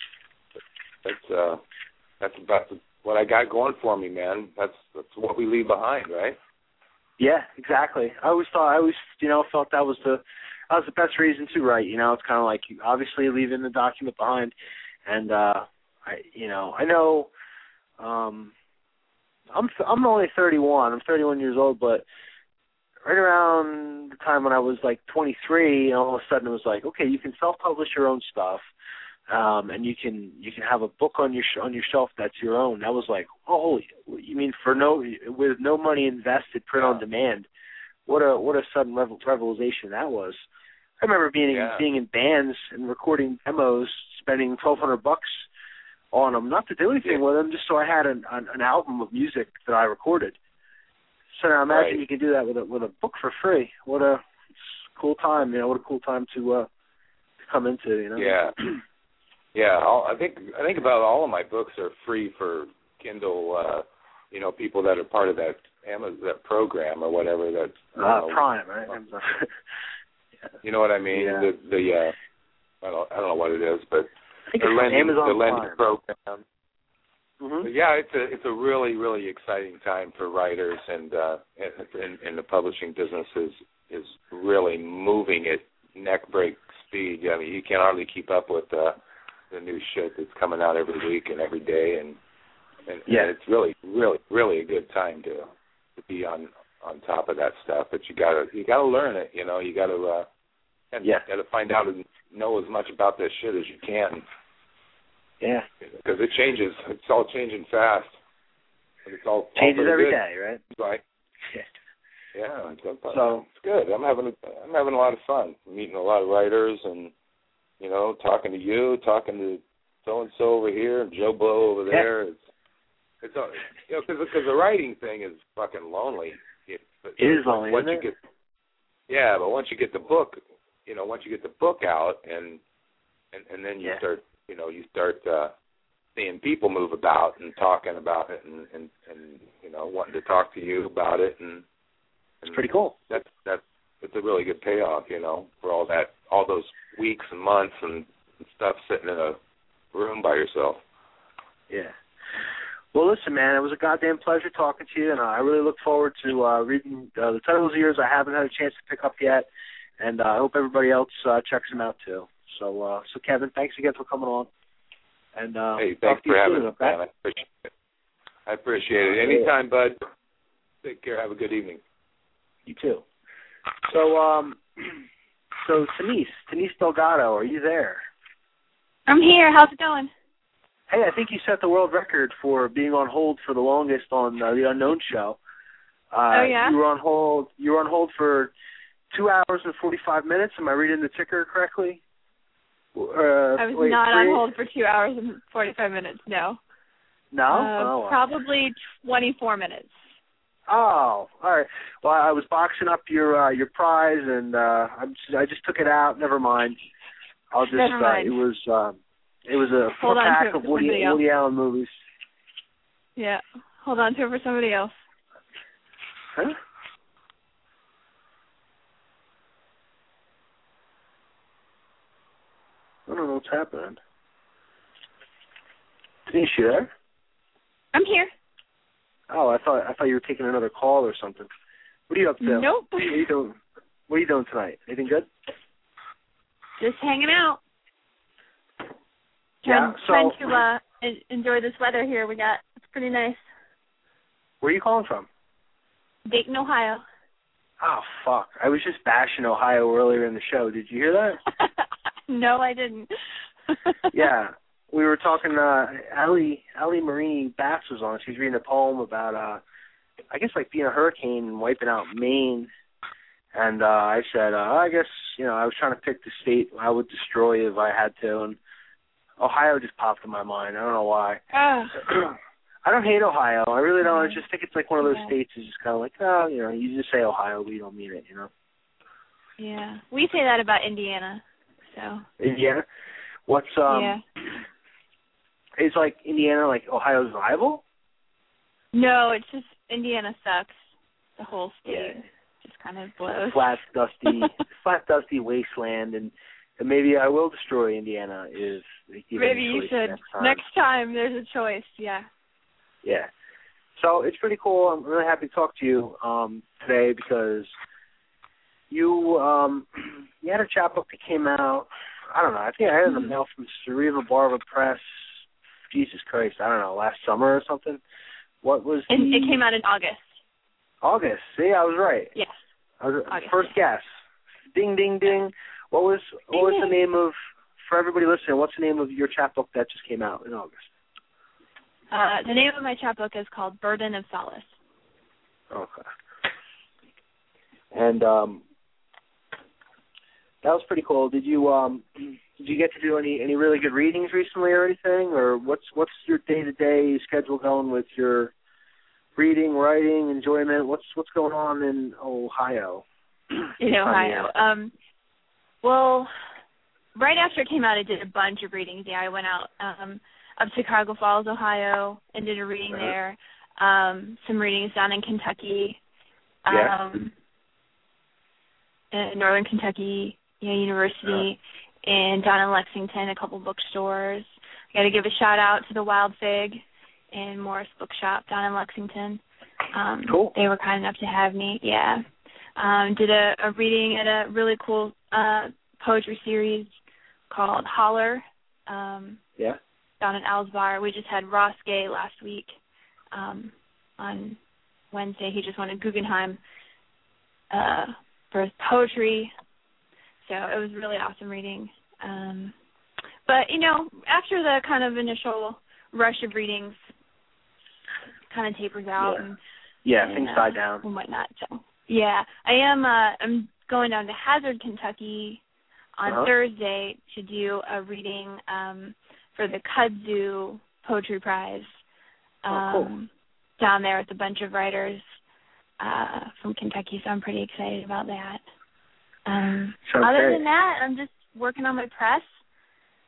That's uh, that's about what I got going for me, man. That's that's what we leave behind, right? Yeah, exactly. I always thought I always you know felt that was the. That was the best reason to write. You know, it's kind of like you obviously leaving the document behind, and uh, I, you know, I know, um, I'm I'm only thirty-one. I'm thirty-one years old, but right around the time when I was like twenty-three, all of a sudden it was like, okay, you can self-publish your own stuff, um, and you can you can have a book on your sh- on your shelf that's your own. That was like, oh, you mean for no with no money invested, print on demand. What a what a sudden revel- revelation that was. I remember being yeah. being in bands and recording demos, spending twelve hundred bucks on them, not to do anything yeah. with them, just so I had an, an an album of music that I recorded. So now imagine right. you can do that with a with a book for free. What a cool time, you know. What a cool time to uh, to come into, you know. Yeah, yeah. I'll, I think I think about all of my books are free for Kindle. Uh, you know, people that are part of that Amazon that program or whatever. That's uh, Prime, right? You know what I mean? Yeah. The the uh, I don't I don't know what it is, but I think the it's lending Amazon the lending Prime. program. Mm-hmm. But yeah, it's a it's a really really exciting time for writers, and uh, and, and the publishing business is is really moving at neck break speed. I mean, you can hardly keep up with uh, the new shit that's coming out every week and every day, and and, yeah. and it's really really really a good time to to be on. on top of that stuff, but you gotta you gotta learn it, you know. You gotta uh, and yeah. you gotta find out and know as much about this shit as you can. Yeah, because it changes. It's all changing fast. And it's all changes all every good. day, right? Right. Yeah. Yeah. It's, so it's good. I'm having a, I'm having a lot of fun meeting a lot of writers, and you know, talking to you, talking to so and so over here, and Joe Blow over there. Yeah. It's it's you know because because the writing thing is fucking lonely. It, it is lonely, once isn't you it? get, yeah, but once you get the book, you know, once you get the book out and and and then you yeah. start, you know, you start uh, seeing people move about and talking about it, and, and and you know, wanting to talk to you about it, and, and it's pretty cool. That's that's it's a really good payoff, you know, for all that, all those weeks and months and, and stuff sitting in a room by yourself. Yeah. Well, listen, man, it was a goddamn pleasure talking to you, and uh, I really look forward to uh, reading uh, the titles of yours I haven't had a chance to pick up yet, and uh, I hope everybody else uh, checks them out too. So, uh, so Kevin, thanks again for coming on. And uh, hey, thanks for having me, man. I appreciate it. I appreciate it. Anytime, bud. Take care. Have a good evening. You too. So, um, so Denise, Denise Delgado, are you there? I'm here. How's it going? Hey, I think you set the world record for being on hold for the longest on uh, the Unknown Show. Uh, oh yeah. You were on hold. You were on hold for two hours and forty-five minutes. Am I reading the ticker correctly? Uh, I was wait, not three? on hold for two hours and forty-five minutes. No. No. Uh, oh, well. Probably twenty-four minutes. Oh, all right. Well, I was boxing up your uh, your prize, and uh, I'm just, I just took it out. Never mind. I'll just. Never mind. Uh, it was uh, it was a four Hold on pack to it of for Woody, somebody else. Woody Allen movies. Yeah. Hold on to it for somebody else. Huh? I don't know what's happening. Denise, you there? I'm here. Oh, I thought I thought you were taking another call or something. What are you up to? Nope. What are you doing? What are you doing tonight? Anything good? Just hanging out. Yeah. Trying, So, trying to uh, en- enjoy this weather here we got. It's pretty nice. where are you calling from? Dayton, Ohio. Oh, fuck. I was just bashing Ohio earlier in the show. Did you hear that? No, I didn't. Yeah. We were talking, uh, Allie, Allie Marie Bass was on. She was reading a poem about, uh, I guess, like being a hurricane and wiping out Maine. And uh, I said, uh, I guess, you know, I was trying to pick the state I would destroy if I had to. And Ohio just popped in my mind. I don't know why. Oh. I don't hate Ohio. I really don't. I Mhm. just think it's like one of those Yeah. states is just kind of like, oh, you know, you just say Ohio, but you don't mean it, you know. Yeah. We say that about Indiana. So. Indiana? What's, um, yeah. is like Indiana like Ohio's rival? No, it's just Indiana sucks. The whole state Yeah. just kind of blows. Flat, dusty, flat, dusty wasteland, and, and maybe I will destroy Indiana if they give me Maybe a you choice should. next time. Next time there's a choice, yeah. Yeah. So it's pretty cool. I'm really happy to talk to you um, today because you um, you had a chapbook that came out. I don't know. I think I had it in the mail from Cerriva Barva Press. Jesus Christ, I don't know, last summer or something. What was the... And it came out in August. August. See, I was right. Yes. I was, August, first guess. Ding, ding, ding. What was what was the name of, for everybody listening, what's the name of your chapbook that just came out in August? Uh, the name of my chapbook is called Burden of Solace. Okay. And um, that was pretty cool. Did you um, did you get to do any, any really good readings recently or anything? Or what's what's your day-to-day schedule going with your reading, writing, enjoyment? What's what's going on in Ohio? In Ohio. Um, well, right after it came out, I did a bunch of readings. Yeah, I went out um, up to Chicago Falls, Ohio, and did a reading uh-huh. there. Um, some readings down in Kentucky. Yeah. Um, in Northern Kentucky, you know, University, uh-huh. and down in Lexington, a couple bookstores. I got to give a shout out to the Wild Fig and Morris Bookshop down in Lexington. Um, cool. They were kind enough to have me. Yeah. Um, did a, a reading at a really cool uh, poetry series called Holler. Um, yeah. Down in Owl's Bar. We just had Ross Gay last week um, on Wednesday. He just won a Guggenheim uh, for his poetry. So it was a really awesome reading. Um, but, you know, after the kind of initial rush of readings kind of tapers out. Yeah, and, yeah and, things uh, die down. And whatnot. So, yeah. I am uh, I'm going down to Hazard, Kentucky on uh-huh. Thursday to do a reading um, for the Kudzu Poetry Prize um, oh, cool. down there with a bunch of writers uh, from Kentucky, so I'm pretty excited about that. Um, other great. than that, I'm just working on my press,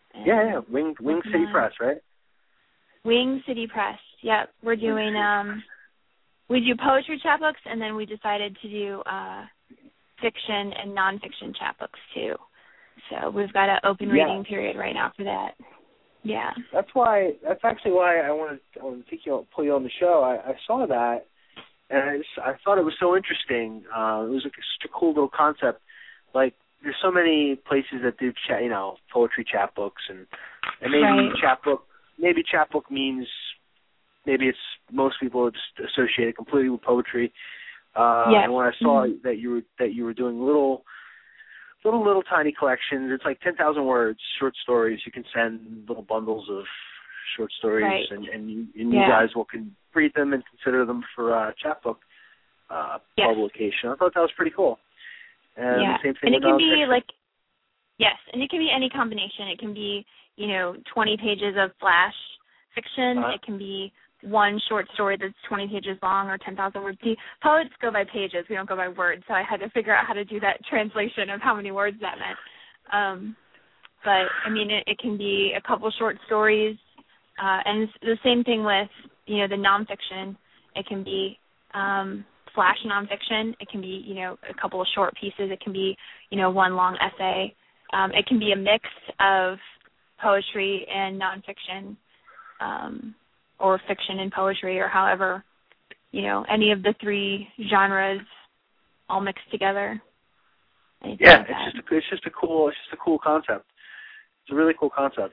And yeah, yeah, Wing Wing City on. Press, right? Wing City Press. Yep, we're doing. Um, we do poetry chapbooks, and then we decided to do uh, fiction and nonfiction chapbooks too. So we've got an open yeah. reading period right now for that. Yeah. That's why. That's actually why I wanted, I wanted to take you, pull you on the show. I, I saw that, and I, just, I thought it was so interesting. Uh, it was like such a cool little concept. Like, there's so many places that do, cha- you know, poetry chapbooks, and and maybe right. chapbook. Maybe chapbook means maybe it's most people just associate it completely with poetry. Uh, yes. And when I saw mm-hmm. that you were that you were doing little. Little, little tiny collections. It's like ten thousand words, short stories. You can send little bundles of short stories, right. and, and, you, and yeah. you guys will can read them and consider them for uh, chapbook uh, yes. publication. I thought that was pretty cool. And yeah. the same thing and with it can be nonfiction. like, yes, and it can be any combination. It can be, you know, twenty pages of flash fiction. Uh-huh. It can be one short story that's twenty pages long or ten thousand words. See, poets go by pages. We don't go by words. So I had to figure out how to do that translation of how many words that meant. Um, but, I mean, it, it can be a couple short stories. Uh, and it's the same thing with, you know, the nonfiction. It can be um, flash nonfiction. It can be, you know, a couple of short pieces. It can be, you know, one long essay. Um, it can be a mix of poetry and nonfiction. Um or fiction and poetry, or however, you know, any of the three genres all mixed together. Anything Yeah, like it's that. just a, it's just a cool it's just a cool concept. It's a really cool concept.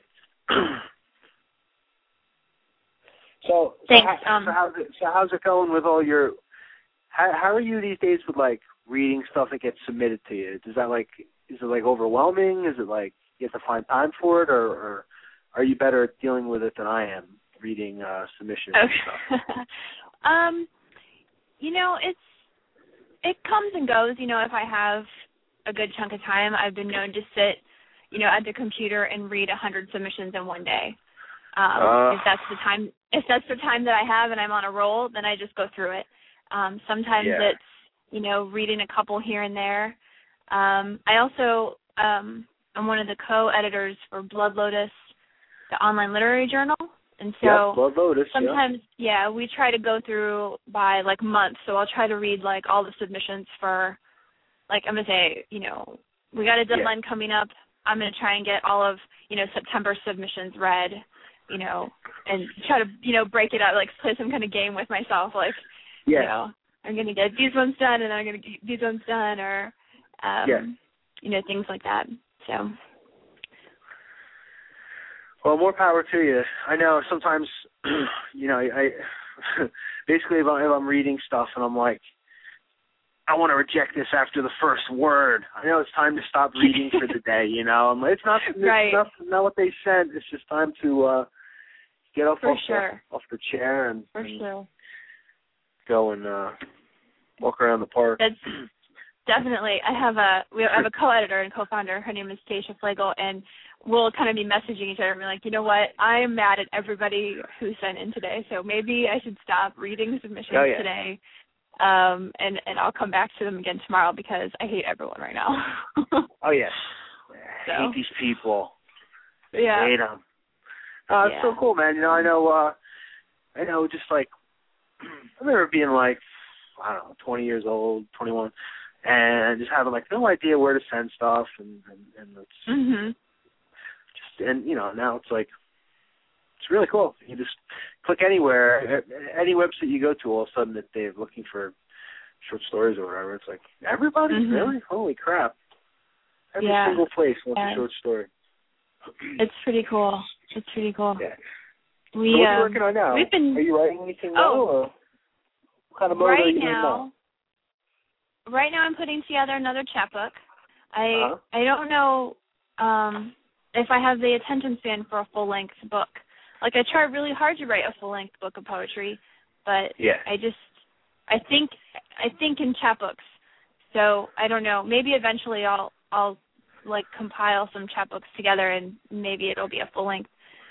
so, Thanks. So, how, um, so, how's it, so how's it going with all your? How, how are you these days with like reading stuff that gets submitted to you? Is that like is it like overwhelming? Is it like you have to find time for it, or, or are you better at dealing with it than I am? Reading uh, submissions and stuff. um, you know, it's it comes and goes. You know, if I have a good chunk of time, I've been known to sit, you know, at the computer and read a hundred submissions in one day. Um, uh, if that's the time, if that's the time that I have and I'm on a roll, then I just go through it. Um, sometimes yeah. it's, you know, reading a couple here and there. Um, I also um, I'm one of the co-editors for Blood Lotus, the online literary journal. And so yep, Blood Lotus, sometimes, yeah. yeah, we try to go through by, like, months. So I'll try to read, like, all the submissions for, like, I'm going to say, you know, we got a deadline yeah. coming up. I'm going to try and get all of, you know, September submissions read, you know, and try to, you know, break it out, like, play some kind of game with myself. Like, yeah. you know, I'm going to get these ones done, and then I'm going to get these ones done, or, um, yeah. you know, things like that. So... Well, more power to you. I know sometimes, you know, I basically if, I, if I'm reading stuff and I'm like, I want to reject this after the first word. I know it's time to stop reading for the day. You know, I'm like, it's not, it's right. not, not what they sent. It's just time to uh, get up for off, sure. the, off the chair and, for and sure. go and uh, walk around the park. That's definitely. I have a we have a co-editor and co-founder. Her name is Stacia Flagel, and we'll kind of be messaging each other and be like, you know what, I am mad at everybody who sent in today, so maybe I should stop reading submissions oh, yeah. today, um, and, and I'll come back to them again tomorrow because I hate everyone right now. oh, yes. So. I hate these people. Yeah. I hate them. Oh, it's yeah. so cool, man. You know, I know, uh, I know just like, I remember being like, I don't know, twenty years old, twenty-one, and just having like no idea where to send stuff, and, and, and it's... Mm-hmm. And, you know, now it's like, it's really cool. You just click anywhere, any website you go to, all of a sudden that they're looking for short stories or whatever. It's like, everybody? Mm-hmm. Really? Holy crap. Every yeah. single place wants yeah. a short story. It's pretty cool. It's pretty cool. Yeah. We, so what are you um, working on now? We've been, are you writing anything oh, now? Or what kind of mode right are you now, in now? Right now I'm putting together another chapbook. I uh-huh. I don't know... Um, if I have the attention span for a full-length book. Like, I tried really hard to write a full-length book of poetry, but yeah. I just, I think, I think in chapbooks. So, I don't know. Maybe eventually I'll, I'll, like, compile some chapbooks together and maybe it'll be a full-length.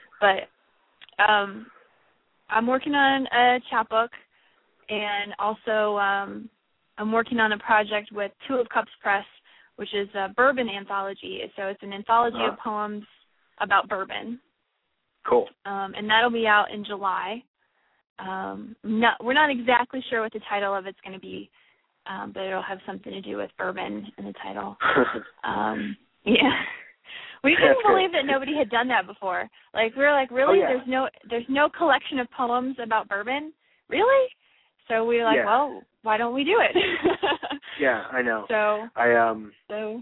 But um, I'm working on a chapbook, and also um, I'm working on a project with Two of Cups Press, which is a bourbon anthology. So it's an anthology uh-huh. of poems about bourbon. Cool. Um, and that'll be out in July. Um, not, we're not exactly sure what the title of it's going to be, um, but it'll have something to do with bourbon in the title. um, yeah. We couldn't That's believe great. that nobody had done that before. Like, we were like, really? Oh, yeah. There's no there's no collection of poems about bourbon? Really? So we were like, yeah. well, why don't we do it? Yeah, I know. So I um so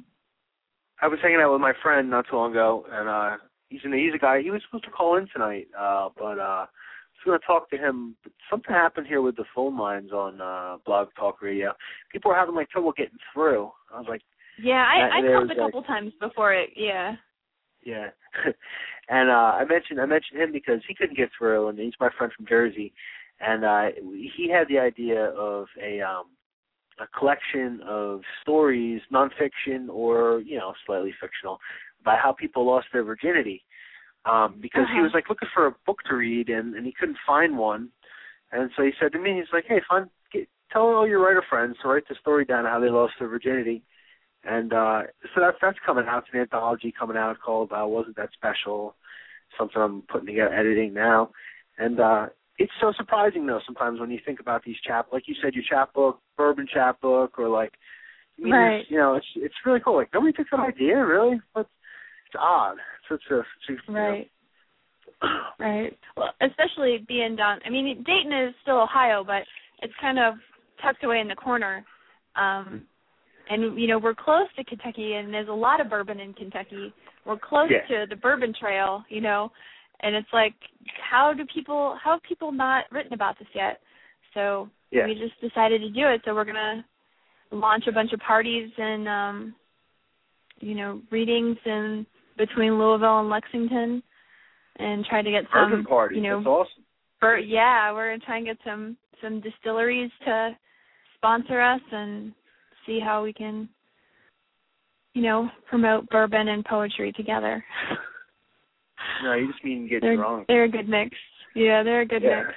I was hanging out with my friend not too long ago, and uh he's an he's a guy. He was supposed to call in tonight, uh, but uh, I was going to talk to him. But something happened here with the phone lines on uh, Blog Talk Radio. People were having like trouble getting through. I was like, yeah, I, I called a like, couple times before it. Yeah. Yeah, and uh, I mentioned I mentioned him because he couldn't get through, and he's my friend from Jersey, and uh, he had the idea of a um, a collection of stories, nonfiction or you know slightly fictional, about how people lost their virginity. Um, because uh-huh. he was like looking for a book to read, and, and he couldn't find one, and so he said to me, he's like, "Hey, find, get, tell all your writer friends to write the story down of how they lost their virginity." And uh, so that's that's coming out. It's an anthology coming out called uh, "Wasn't That Special?" Something I'm putting together, editing now. And uh, it's so surprising though sometimes when you think about these chap, like you said, your chapbook, bourbon chapbook, or like, I mean, right. you know, it's it's really cool. Like nobody took that idea, really. But it's odd. So it's a, it's a right. You know. Right. Well, especially being down. I mean, Dayton is still Ohio, but it's kind of tucked away in the corner. Um, And, you know, we're close to Kentucky, and there's a lot of bourbon in Kentucky. We're close yeah. to the Bourbon Trail, you know, and it's like, how do people, how have people not written about this yet? So yeah. we just decided to do it. So we're going to launch a bunch of parties and, um, you know, readings in between Louisville and Lexington and try to get some, bourbon parties. you know, That's awesome. bur- yeah, we're going to try and get some, some distilleries to sponsor us and see how we can, you know, promote bourbon and poetry together. No, you just mean get they're, drunk. They're a good mix. Yeah, they're a good yeah. mix.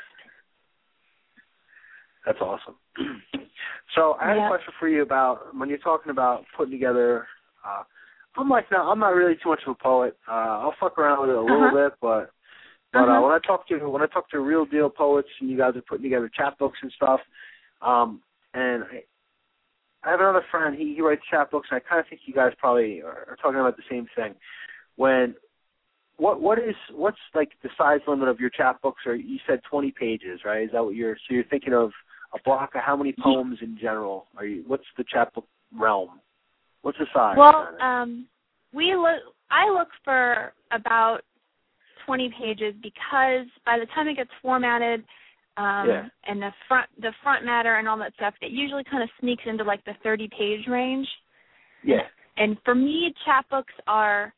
That's awesome. So I had yeah. a question for you about when you're talking about putting together. Uh, I'm like, no, I'm not really too much of a poet. Uh, I'll fuck around with it a little uh-huh. bit, but but uh-huh. uh, when I talk to when I talk to real deal poets, and you guys are putting together chapbooks and stuff, um, and I, I have another friend. He, he writes chapbooks, and I kind of think you guys probably are, are talking about the same thing. When what what is what's like the size limit of your chapbooks? Or you said twenty pages, right? Is that what you're? So you're thinking of a block of how many poems in general? Are you? What's the chapbook realm? What's the size? Well, um, we look. I look for about twenty pages because by the time it gets formatted. Um, yeah. and the front, the front matter and all that stuff, it usually kind of sneaks into like the thirty page range. Yeah. And, and for me, chapbooks are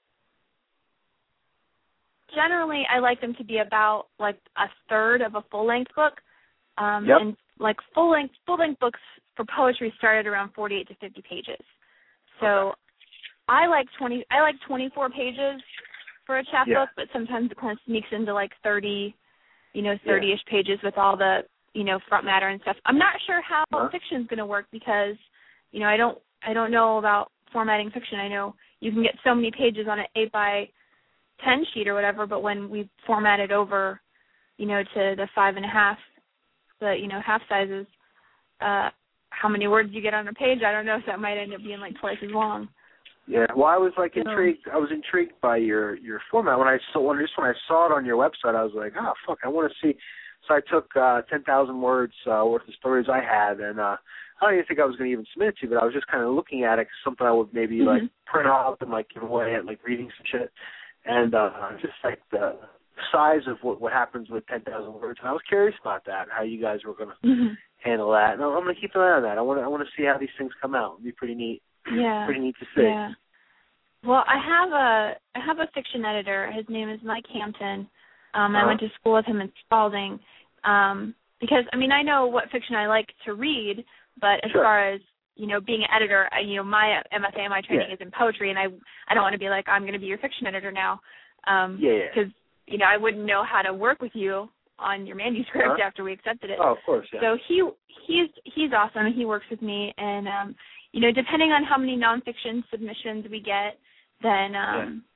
generally I like them to be about like a third of a full length book. Um, yep. And like full length, full length books for poetry started around forty eight to fifty pages. So okay. I like twenty. I like twenty four pages for a chapbook, yeah. but sometimes it kind of sneaks into like thirty. You know, thirty-ish yeah. pages with all the, you know, front matter and stuff. I'm not sure how huh? fiction's going to work because, you know, I don't, I don't know about formatting fiction. I know you can get so many pages on an eight by ten sheet or whatever, but when we format it over, you know, to the five and a half, the, you know, half sizes, uh, how many words you get on a page, I don't know. So that might end up being like twice as long. Yeah, well, I was like so, intrigued. I was intrigued by your, your format when I saw when just when I saw it on your website. I was like, oh fuck, I want to see. So I took uh, ten thousand words uh, worth of stories I had, and uh, I don't even think I was going to even submit it to you, but I was just kind of looking at it, cause something I would maybe mm-hmm. like print off and like give away at like readings and shit, and uh, just like the size of what what happens with ten thousand words. And I was curious about that, how you guys were going to mm-hmm. handle that. And I'm going to keep an eye on that. I want to I want to see how these things come out. It'd be pretty neat. Yeah. Pretty neat to see. Yeah. Well, I have a I have a fiction editor. His name is Mike Hampton. Um, uh-huh. I went to school with him in Spalding. Um, because I mean I know what fiction I like to read, but as sure. far as you know, being an editor, I, you know, my M F A, my training yeah. is in poetry, and I I don't want to be like I'm going to be your fiction editor now. Um, yeah. Because you know I wouldn't know how to work with you on your manuscript uh-huh. after we accepted it. Oh, of course. Yeah. So he he's he's awesome. He works with me, and um, you know, depending on how many nonfiction submissions we get, then um,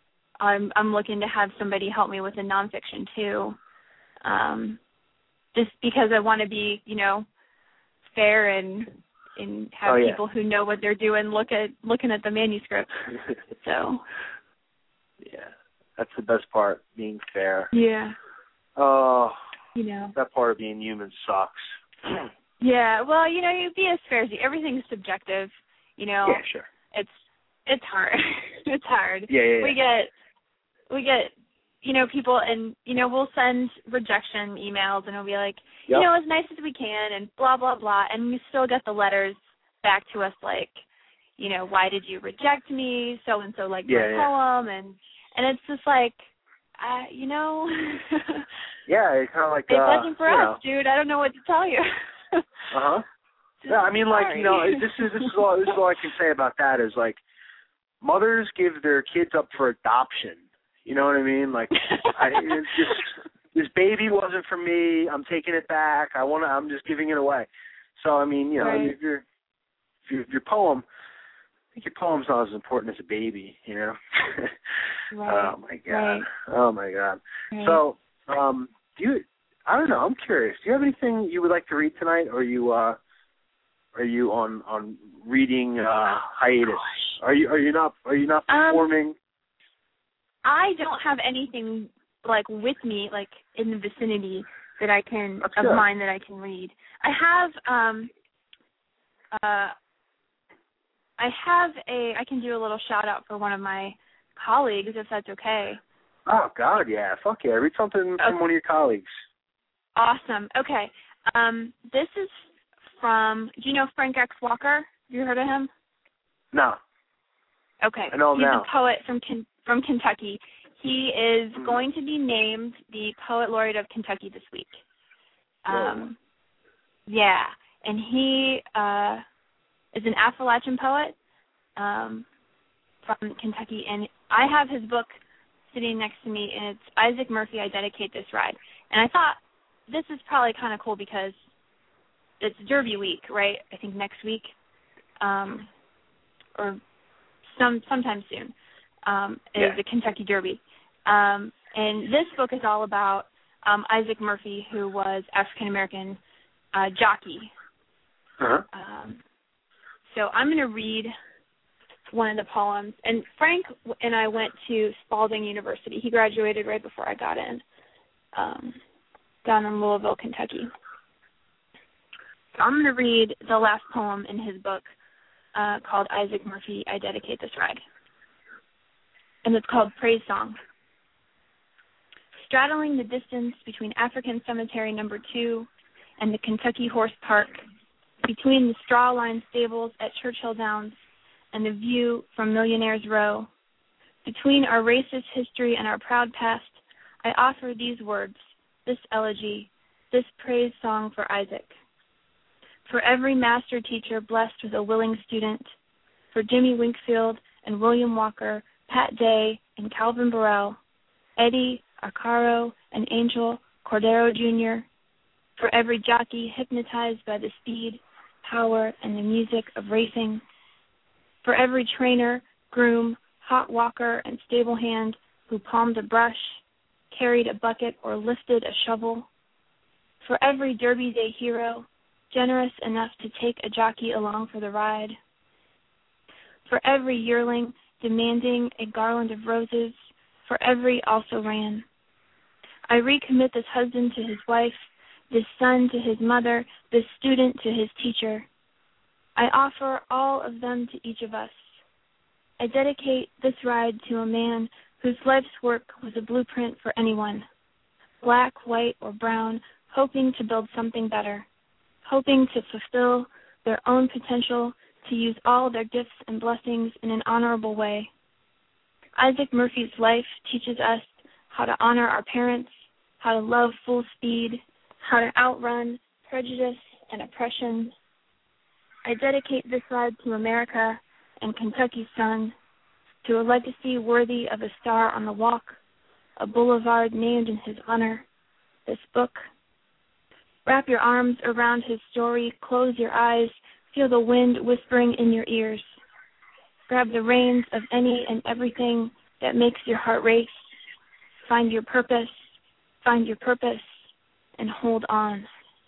I'm I'm looking to have somebody help me with the nonfiction too, um, just because I want to be, you know, fair and and have oh, yeah. people who know what they're doing look at looking at the manuscript. So. Yeah, that's the best part, being fair. Yeah. Oh, you know. That part of being human sucks. Yeah, well, you know, you be as fair as you. Everything's subjective, you know. Yeah, sure. It's it's hard. It's hard. Yeah, yeah, yeah. We get we get you know people, and you know we'll send rejection emails, and it'll be like, yep. you know, as nice as we can, and blah blah blah, and we still get the letters back to us like, you know, why did you reject me? So and so like yeah, my yeah. poem, and and it's just like, uh, you know. yeah, it's kind of like it uh, wasn't for us, know. dude. I don't know what to tell you. uh huh. Yeah, I mean, like, you know, this is this is all this is all I can say about that is like, mothers give their kids up for adoption. You know what I mean? Like, I, it's just, this baby wasn't for me. I'm taking it back. I want to. I'm just giving it away. So I mean, you know, right. if your if your, your poem, I think your poem's not as important as a baby. You know? right. Oh my god. Right. Oh my god. Right. So, um, do you? I don't know. I'm curious. Do you have anything you would like to read tonight, or are you uh, are you on on reading uh, hiatus? Gosh. Are you are you not are you not performing? Um, I don't have anything like with me, like in the vicinity that I can That's of good. mine that I can read. I have um uh I have a I can do a little shout out for one of my colleagues if that's okay. Oh God, yeah, fuck yeah! Read something okay. from one of your colleagues. Awesome. Okay. Um, this is from. Do you know Frank X. Walker? Have you heard of him? No. Okay. I know him He's now. a poet from from Kentucky. He is mm. going to be named the Poet Laureate of Kentucky this week. Um, yeah, and he uh, is an Appalachian poet um, from Kentucky, and I have his book sitting next to me, and it's Isaac Murphy, I Dedicate This Ride. And I thought this is probably kind of cool because it's Derby week, right? I think next week, um, or some sometime soon, um, is yeah. the Kentucky Derby. Um, and this book is all about um, Isaac Murphy, who was African-American uh, jockey. Uh-huh. Um, so I'm going to read one of the poems. And Frank and I went to Spalding University. He graduated right before I got in, um, down in Louisville, Kentucky. So I'm going to read the last poem in his book uh, called Isaac Murphy, I Dedicate This Ride. And it's called Praise Song. Straddling the distance between African Cemetery Number Two and the Kentucky Horse Park, between the straw-lined stables at Churchill Downs and the view from Millionaire's Row, between our racist history and our proud past, I offer these words, this elegy, this praise song for Isaac. For every master teacher blessed with a willing student, for Jimmy Winkfield and William Walker, Pat Day and Calvin Burrell, Eddie, Arcaro, and Angel Cordero Junior, for every jockey hypnotized by the speed, power, and the music of racing, for every trainer, groom, hot walker, and stable hand who palmed a brush, carried a bucket, or lifted a shovel, for every Derby Day hero, generous enough to take a jockey along for the ride, for every yearling demanding a garland of roses, for every also ran. I recommit this husband to his wife, this son to his mother, this student to his teacher. I offer all of them to each of us. I dedicate this ride to a man whose life's work was a blueprint for anyone, black, white, or brown, hoping to build something better, hoping to fulfill their own potential, to use all their gifts and blessings in an honorable way. Isaac Murphy's life teaches us how to honor our parents, how to love full speed, how to outrun prejudice and oppression. I dedicate this ride to America and Kentucky's son, to a legacy worthy of a star on the walk, a boulevard named in his honor, this book. Wrap your arms around his story, close your eyes, feel the wind whispering in your ears. Grab the reins of any and everything, that makes your heart race. Find your purpose, find your purpose, and hold on.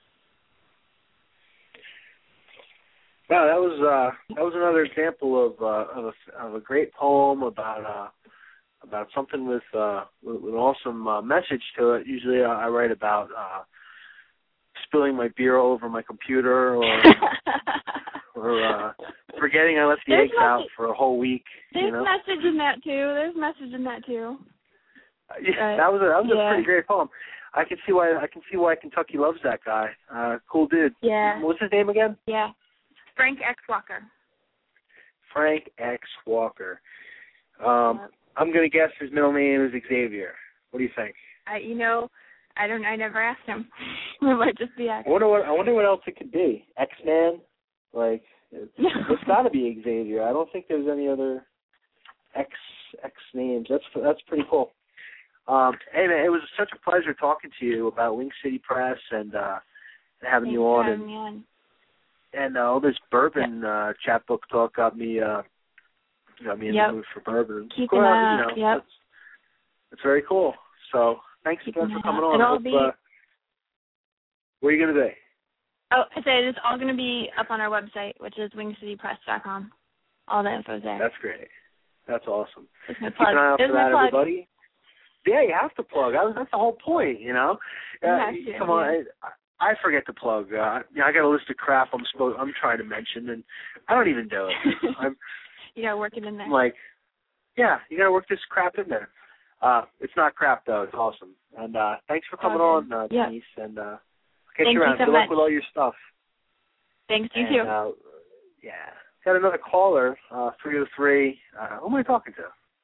Wow, that was uh, that was another example of uh, of, a, of a great poem about uh, about something with uh, with, with an awesome uh, message to it. Usually, uh, I write about uh, spilling my beer all over my computer, or or uh, forgetting I left the There's eggs message, out for a whole week. There's you know? message in that too. There's message in that too. Uh, yeah, uh, that was a, that was yeah. a pretty great poem. I can see why I can see why Kentucky loves that guy. Uh, cool dude. Yeah. What's his name again? Yeah. Frank X. Walker. Frank X. Walker. Um, yep. I'm gonna guess his middle name is Xavier. What do you think? I, you know, I don't. I never asked him. It might just be X. I wonder what I wonder what else it could be. X-Man, like it's, it's got to be Xavier. I don't think there's any other X X names. That's that's pretty cool. Um, hey man, it was such a pleasure talking to you about Wing City Press and uh, having Thanks you on. for having and, me on. And uh, all this bourbon yep. uh, chapbook talk got me, uh, got me in yep. the mood for bourbon. Keep cool, an eye, you know, yep. It's, it's very cool. So thanks Keep again for coming on. And I'll Hope, be, uh, where are you going to be? Oh, I said it's all going to be up on our website, which is wing city press dot com. All the info's there. That's great. That's awesome. That's my Keep plug. an eye out There's for that, plug. everybody. Yeah, you have to plug. I, that's the whole point, you know. You Uh, have to, come on, yeah. I, I forget to plug. Uh, you know, I got a list of crap I'm supposed. I'm trying to mention, and I don't even do it. I'm. You gotta work it in there. I'm like, yeah, you gotta work this crap in there. Uh, it's not crap though. It's awesome. And uh, thanks for coming awesome. on, uh, yeah. Denise. And uh, catch Thank you around. you so Good much. luck with all your stuff. Thanks, you and, too. Uh, yeah. Got another caller. Uh, three oh three. Uh, who am I talking to?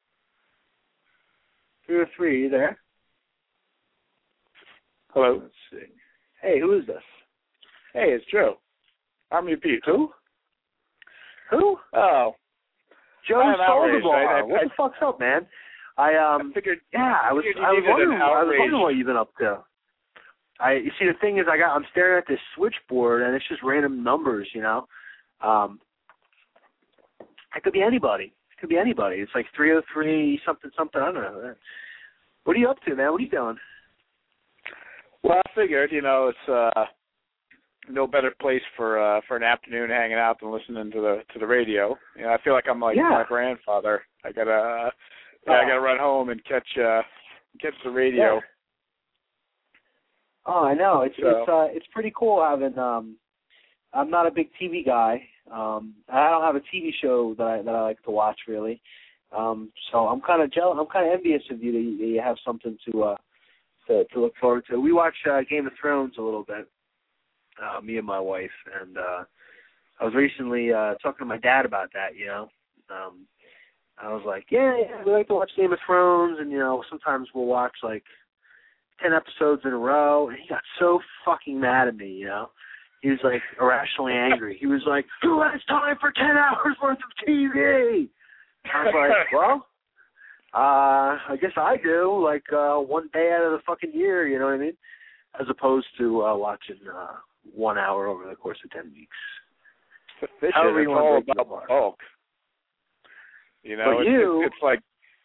three oh three. Are you there? Hello. Let's see. Hey, who is this? Hey, it's Joe. Army of Pete. Who? Who? Oh. Joe I'm outraged. Soldier. I, I, What I, the fuck's up, man? I um I figured. yeah, I was figured you I was needed wondering an I was outrage. wondering what you've been up to. I you see the thing is I got I'm staring at this switchboard and it's just random numbers, you know. Um it could be anybody. It could be anybody. It's like three oh three something something, I don't know. What are you up to, man? What are you doing? Well, I figured, you know, it's uh, no better place for uh, for an afternoon hanging out than listening to the to the radio. You know, I feel like I'm like yeah. my grandfather. I gotta, uh, yeah, oh. I gotta run home and catch uh, catch the radio. Yeah. Oh, I know. It's so. it's uh, it's pretty cool having. Um, I'm not a big T V guy. Um, I don't have a T V show that I that I like to watch really. Um, so I'm kind of jealous. I'm kind of envious of you that you, that you have something to. Uh, To, to look forward to. We watch uh, Game of Thrones a little bit, uh, me and my wife, and uh, I was recently uh, talking to my dad about that, you know. Um, I was like, yeah, yeah, we like to watch Game of Thrones, and, you know, sometimes we'll watch, like, ten episodes in a row, and he got so fucking mad at me, you know. He was, like, irrationally angry. He was like, who has time for ten hours worth of T V? I was like, well... Uh, I guess I do, like, uh, one day out of the fucking year, you know what I mean? As opposed to, uh, watching, uh, one hour over the course of ten weeks. Sufficient. It's all about bulk. You know, but it's, you, it's, it's like,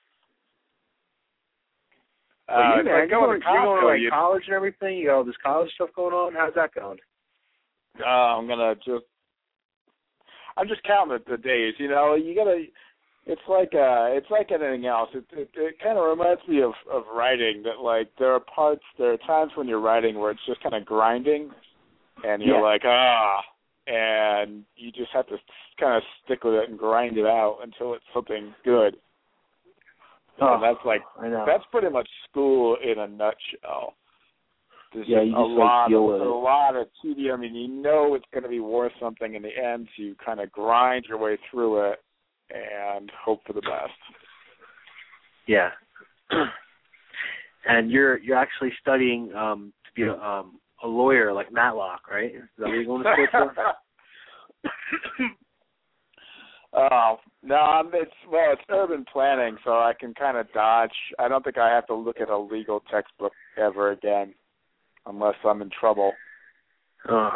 uh, well, you, it's man, like you're going, going, to you're going to, like, you, college and everything? You got all this college stuff going on? How's that going? Uh, I'm gonna just, I'm just counting the days, you know, you gotta, It's like uh, it's like anything else. It it, it kind of reminds me of, of writing. That like there are parts, there are times when you're writing where it's just kind of grinding, and you're yeah. like ah, and you just have to kind of stick with it and grind it out until it's something good. Oh, and that's like I know. that's pretty much school in a nutshell. There's yeah, just you a just lot like deal of, with a it. lot of tedium, and you know it's going to be worth something in the end. So you kind of grind your way through it and hope for the best. Yeah. And you're you're actually studying um, to be a, um, a lawyer like Matlock, right? Is that what you're going to school for? Oh no, I'm, it's well, it's urban planning, so I can kind of dodge. I don't think I have to look at a legal textbook ever again, unless I'm in trouble. Oh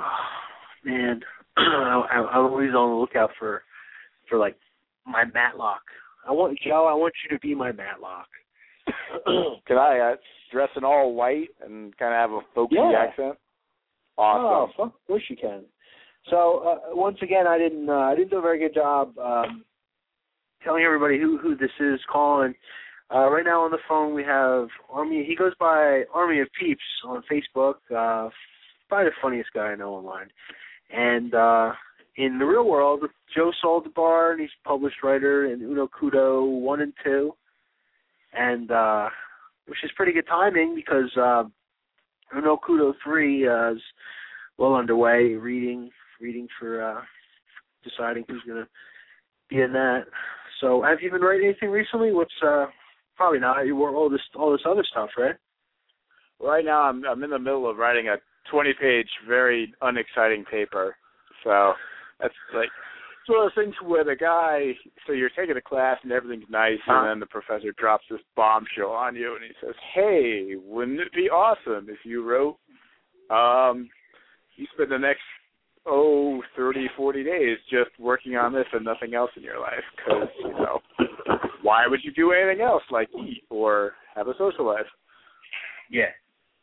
man, I, I'm always on the lookout for for like my Matlock I want Joe. I want you to be my Matlock. Can I uh, dress in all white and kind of have a folksy yeah. accent? Awesome. Oh, of course you can. So uh, once again, I didn't. Uh, I didn't do a very good job um, telling everybody who who this is calling. Uh, right now on the phone we have Army. He goes by Army of Peeps on Facebook. Uh, probably the funniest guy I know online. And uh, in the real world, Joe Saldivar, and he's a published writer in Uno Kudo one and two, and uh, which is pretty good timing because uh, Uno Kudo three uh, is well underway. Reading, reading for uh, deciding who's going to be in that. So, have you been writing anything recently? What's uh, probably not. You were all this all this other stuff, right? Right now, I'm I'm in the middle of writing a twenty-page, very unexciting paper. So that's like it's one of those things where the guy, so you're taking a class and everything's nice, huh? and then the professor drops this bombshell on you, and he says, "Hey, wouldn't it be awesome if you wrote, um, you spend the next oh thirty, forty days just working on this and nothing else in your life? Because you know, why would you do anything else like eat or have a social life?" Yeah.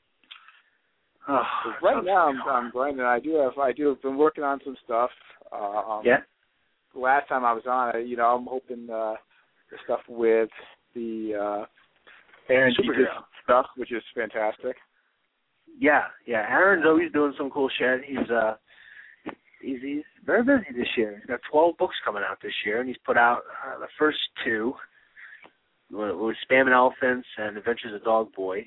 Oh, right now, I'm, I'm grinding. I do have, I do have been working on some stuff. Um, yeah. Last time I was on, you know, I'm hoping uh, the stuff with the uh, Aaron Superhero stuff, which is fantastic. Yeah, yeah. Aaron's always doing some cool shit. He's uh, he's he's very busy this year. He's got twelve books coming out this year, and he's put out uh, the first two, with Spamming Elephants and Adventures of Dog Boy.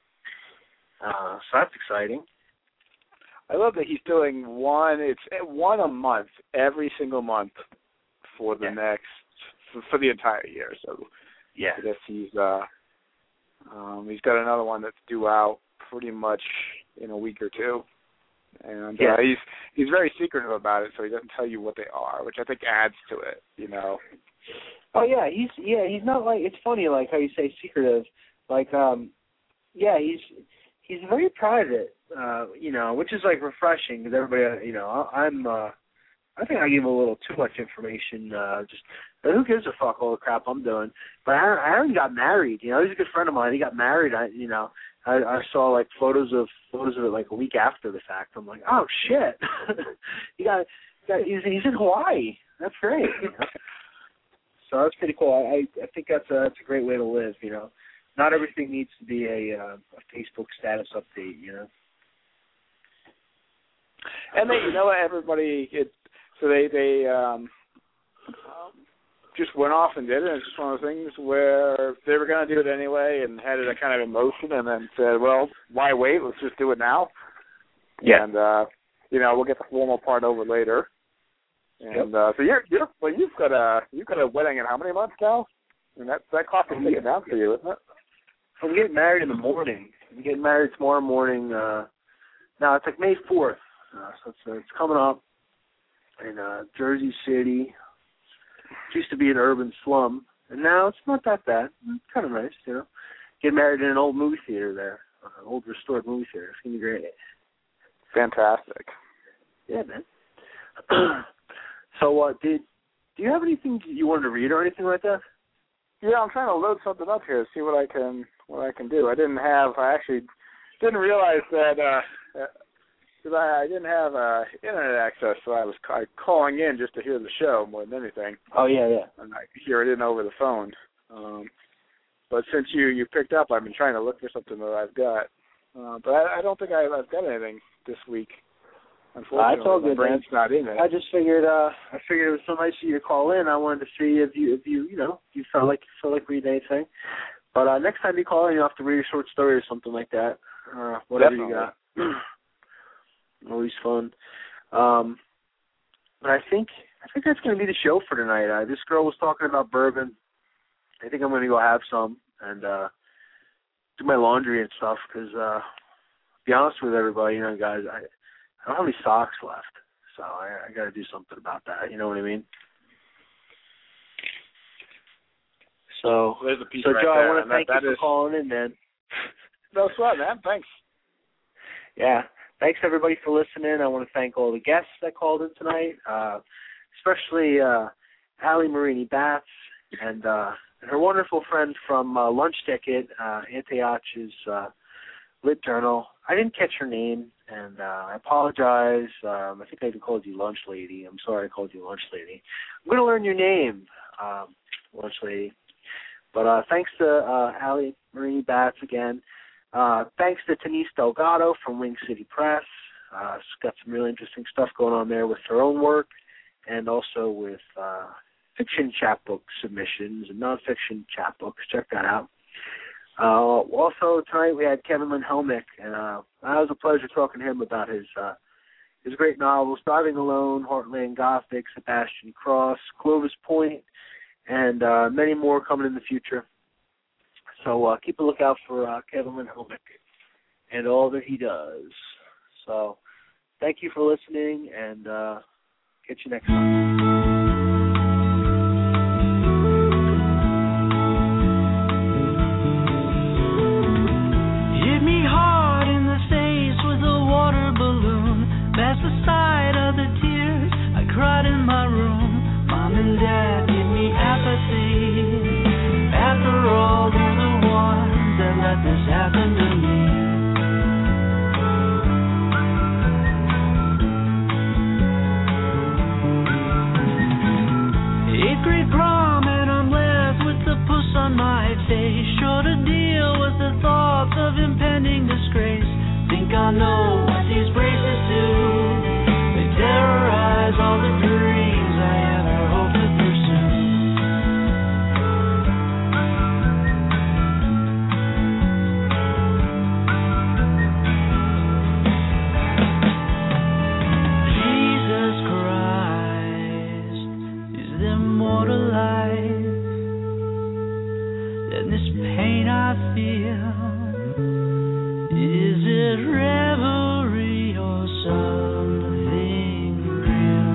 Uh, so that's exciting. I love that he's doing one. It's one a month, every single month for the yeah. next for, for the entire year. So yeah, I guess he's uh, um, he's got another one that's due out pretty much in a week or two, and yeah. uh, he's he's very secretive about it, so he doesn't tell you what they are, which I think adds to it. You know. Oh yeah, he's yeah he's not like it's funny like how you say secretive, like um yeah he's. He's very private, uh, you know, which is like refreshing because everybody, you know, I'm, uh, I think I give him a little too much information. Uh, just but who gives a fuck all the crap I'm doing? But Aaron, Aaron got married, you know. He's a good friend of mine. He got married. I, you know, I, I saw like photos of photos of it like a week after the fact. I'm like, oh shit, he got, got he's, he's in Hawaii. That's great. You know? So that's pretty cool. I, I think that's a, that's a great way to live, you know. Not everything needs to be a, uh, a Facebook status update, you know. And they, you know, everybody, it, so they they um, um, just went off and did it. It's just one of those things where they were going to do it anyway and had it a kind of emotion, and then said, "Well, why wait? Let's just do it now." Yeah. And uh, you know, we'll get the formal part over later. And yep. uh, so you're you're well, you've got a you've got a wedding in how many months, Cal? And that that clock is taken down for you, isn't it? I'm getting married in the morning. I'm getting married tomorrow morning. Uh, no, it's like May fourth. Uh, so it's, uh, it's coming up in uh, Jersey City. It used to be an urban slum, and now it's not that bad. It's kind of nice, you know. Get married in an old movie theater there, uh, an old restored movie theater. It's going to be great. Fantastic. Yeah, man. So uh, did do you have anything you wanted to read or anything like that? Yeah, I'm trying to load something up here to see what I can what I can do. I didn't have. I actually didn't realize that because uh, I, I didn't have uh, internet access, so I was ca- calling in just to hear the show more than anything. Oh yeah, yeah. And I could hear it in over the phone. Um, but since you, you picked up, I've been trying to look for something that I've got. Uh, but I, I don't think I, I've got anything this week. Unfortunately, uh, it's all good, my brain's man. not in it. I just figured, uh, I figured it was so nice of you to call in. I wanted to see if you, if you, you know, you felt like felt like reading anything. But uh, next time you call in, you have to read a short story or something like that, or uh, whatever Definitely. you got. Always fun. Um, but I think I think that's going to be the show for tonight. Uh, this girl was talking about bourbon. I think I'm going to go have some and uh, do my laundry and stuff. Because, uh, to be honest with everybody, you know, guys, I. I don't have any socks left, so I, I got to do something about that. You know what I mean? So, There's a piece so right Joe, there, I want to thank that, you that for calling in, man. No sweat, man. Thanks. Yeah, thanks everybody for listening. I want to thank all the guests that called in tonight, uh, especially uh, Allie Marini Batts and uh, her wonderful friend from uh, Lunch Ticket, uh, Antioch's uh, Lit Journal. I didn't catch her name, and uh, I apologize. Um, I think I even called you Lunch Lady. I'm sorry I called you Lunch Lady. I'm going to learn your name, um, Lunch Lady. But uh, thanks to uh, Allie Marie Batts again. Uh, thanks to Denise Delgado from Wing City Press. Uh, she's got some really interesting stuff going on there with her own work and also with uh, fiction chapbook submissions and nonfiction chapbooks. Check that out. Uh, also, tonight we had Kevin Lynn Helmick, and uh, it was a pleasure talking to him about his uh, his great novels, Driving Alone, Heartland Gothic, Sebastian Cross, Clovis Point, and uh, many more coming in the future. So uh, keep a lookout for uh, Kevin Lynn Helmick and all that he does. So thank you for listening, and uh, catch you next time. That's the sight of the tears I cried in my room. Mom and Dad gave me apathy. After all, they're the ones that let this happen to me. Eighth grade prom and I'm left with the puss on my face. Sure to deal with the thoughts of impending disgrace. Think I know what these braces do. They terrorize all the dreams I ever hoped to pursue. Jesus Christ is the immortal life. And this pain I feel, is it revelry or something real?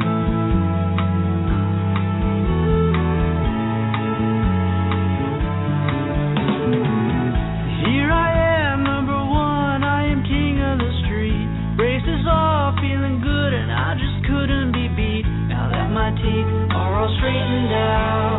Here I am, number one, I am king of the street. Braces off, feeling good, and I just couldn't be beat. Now that my teeth are all straightened out,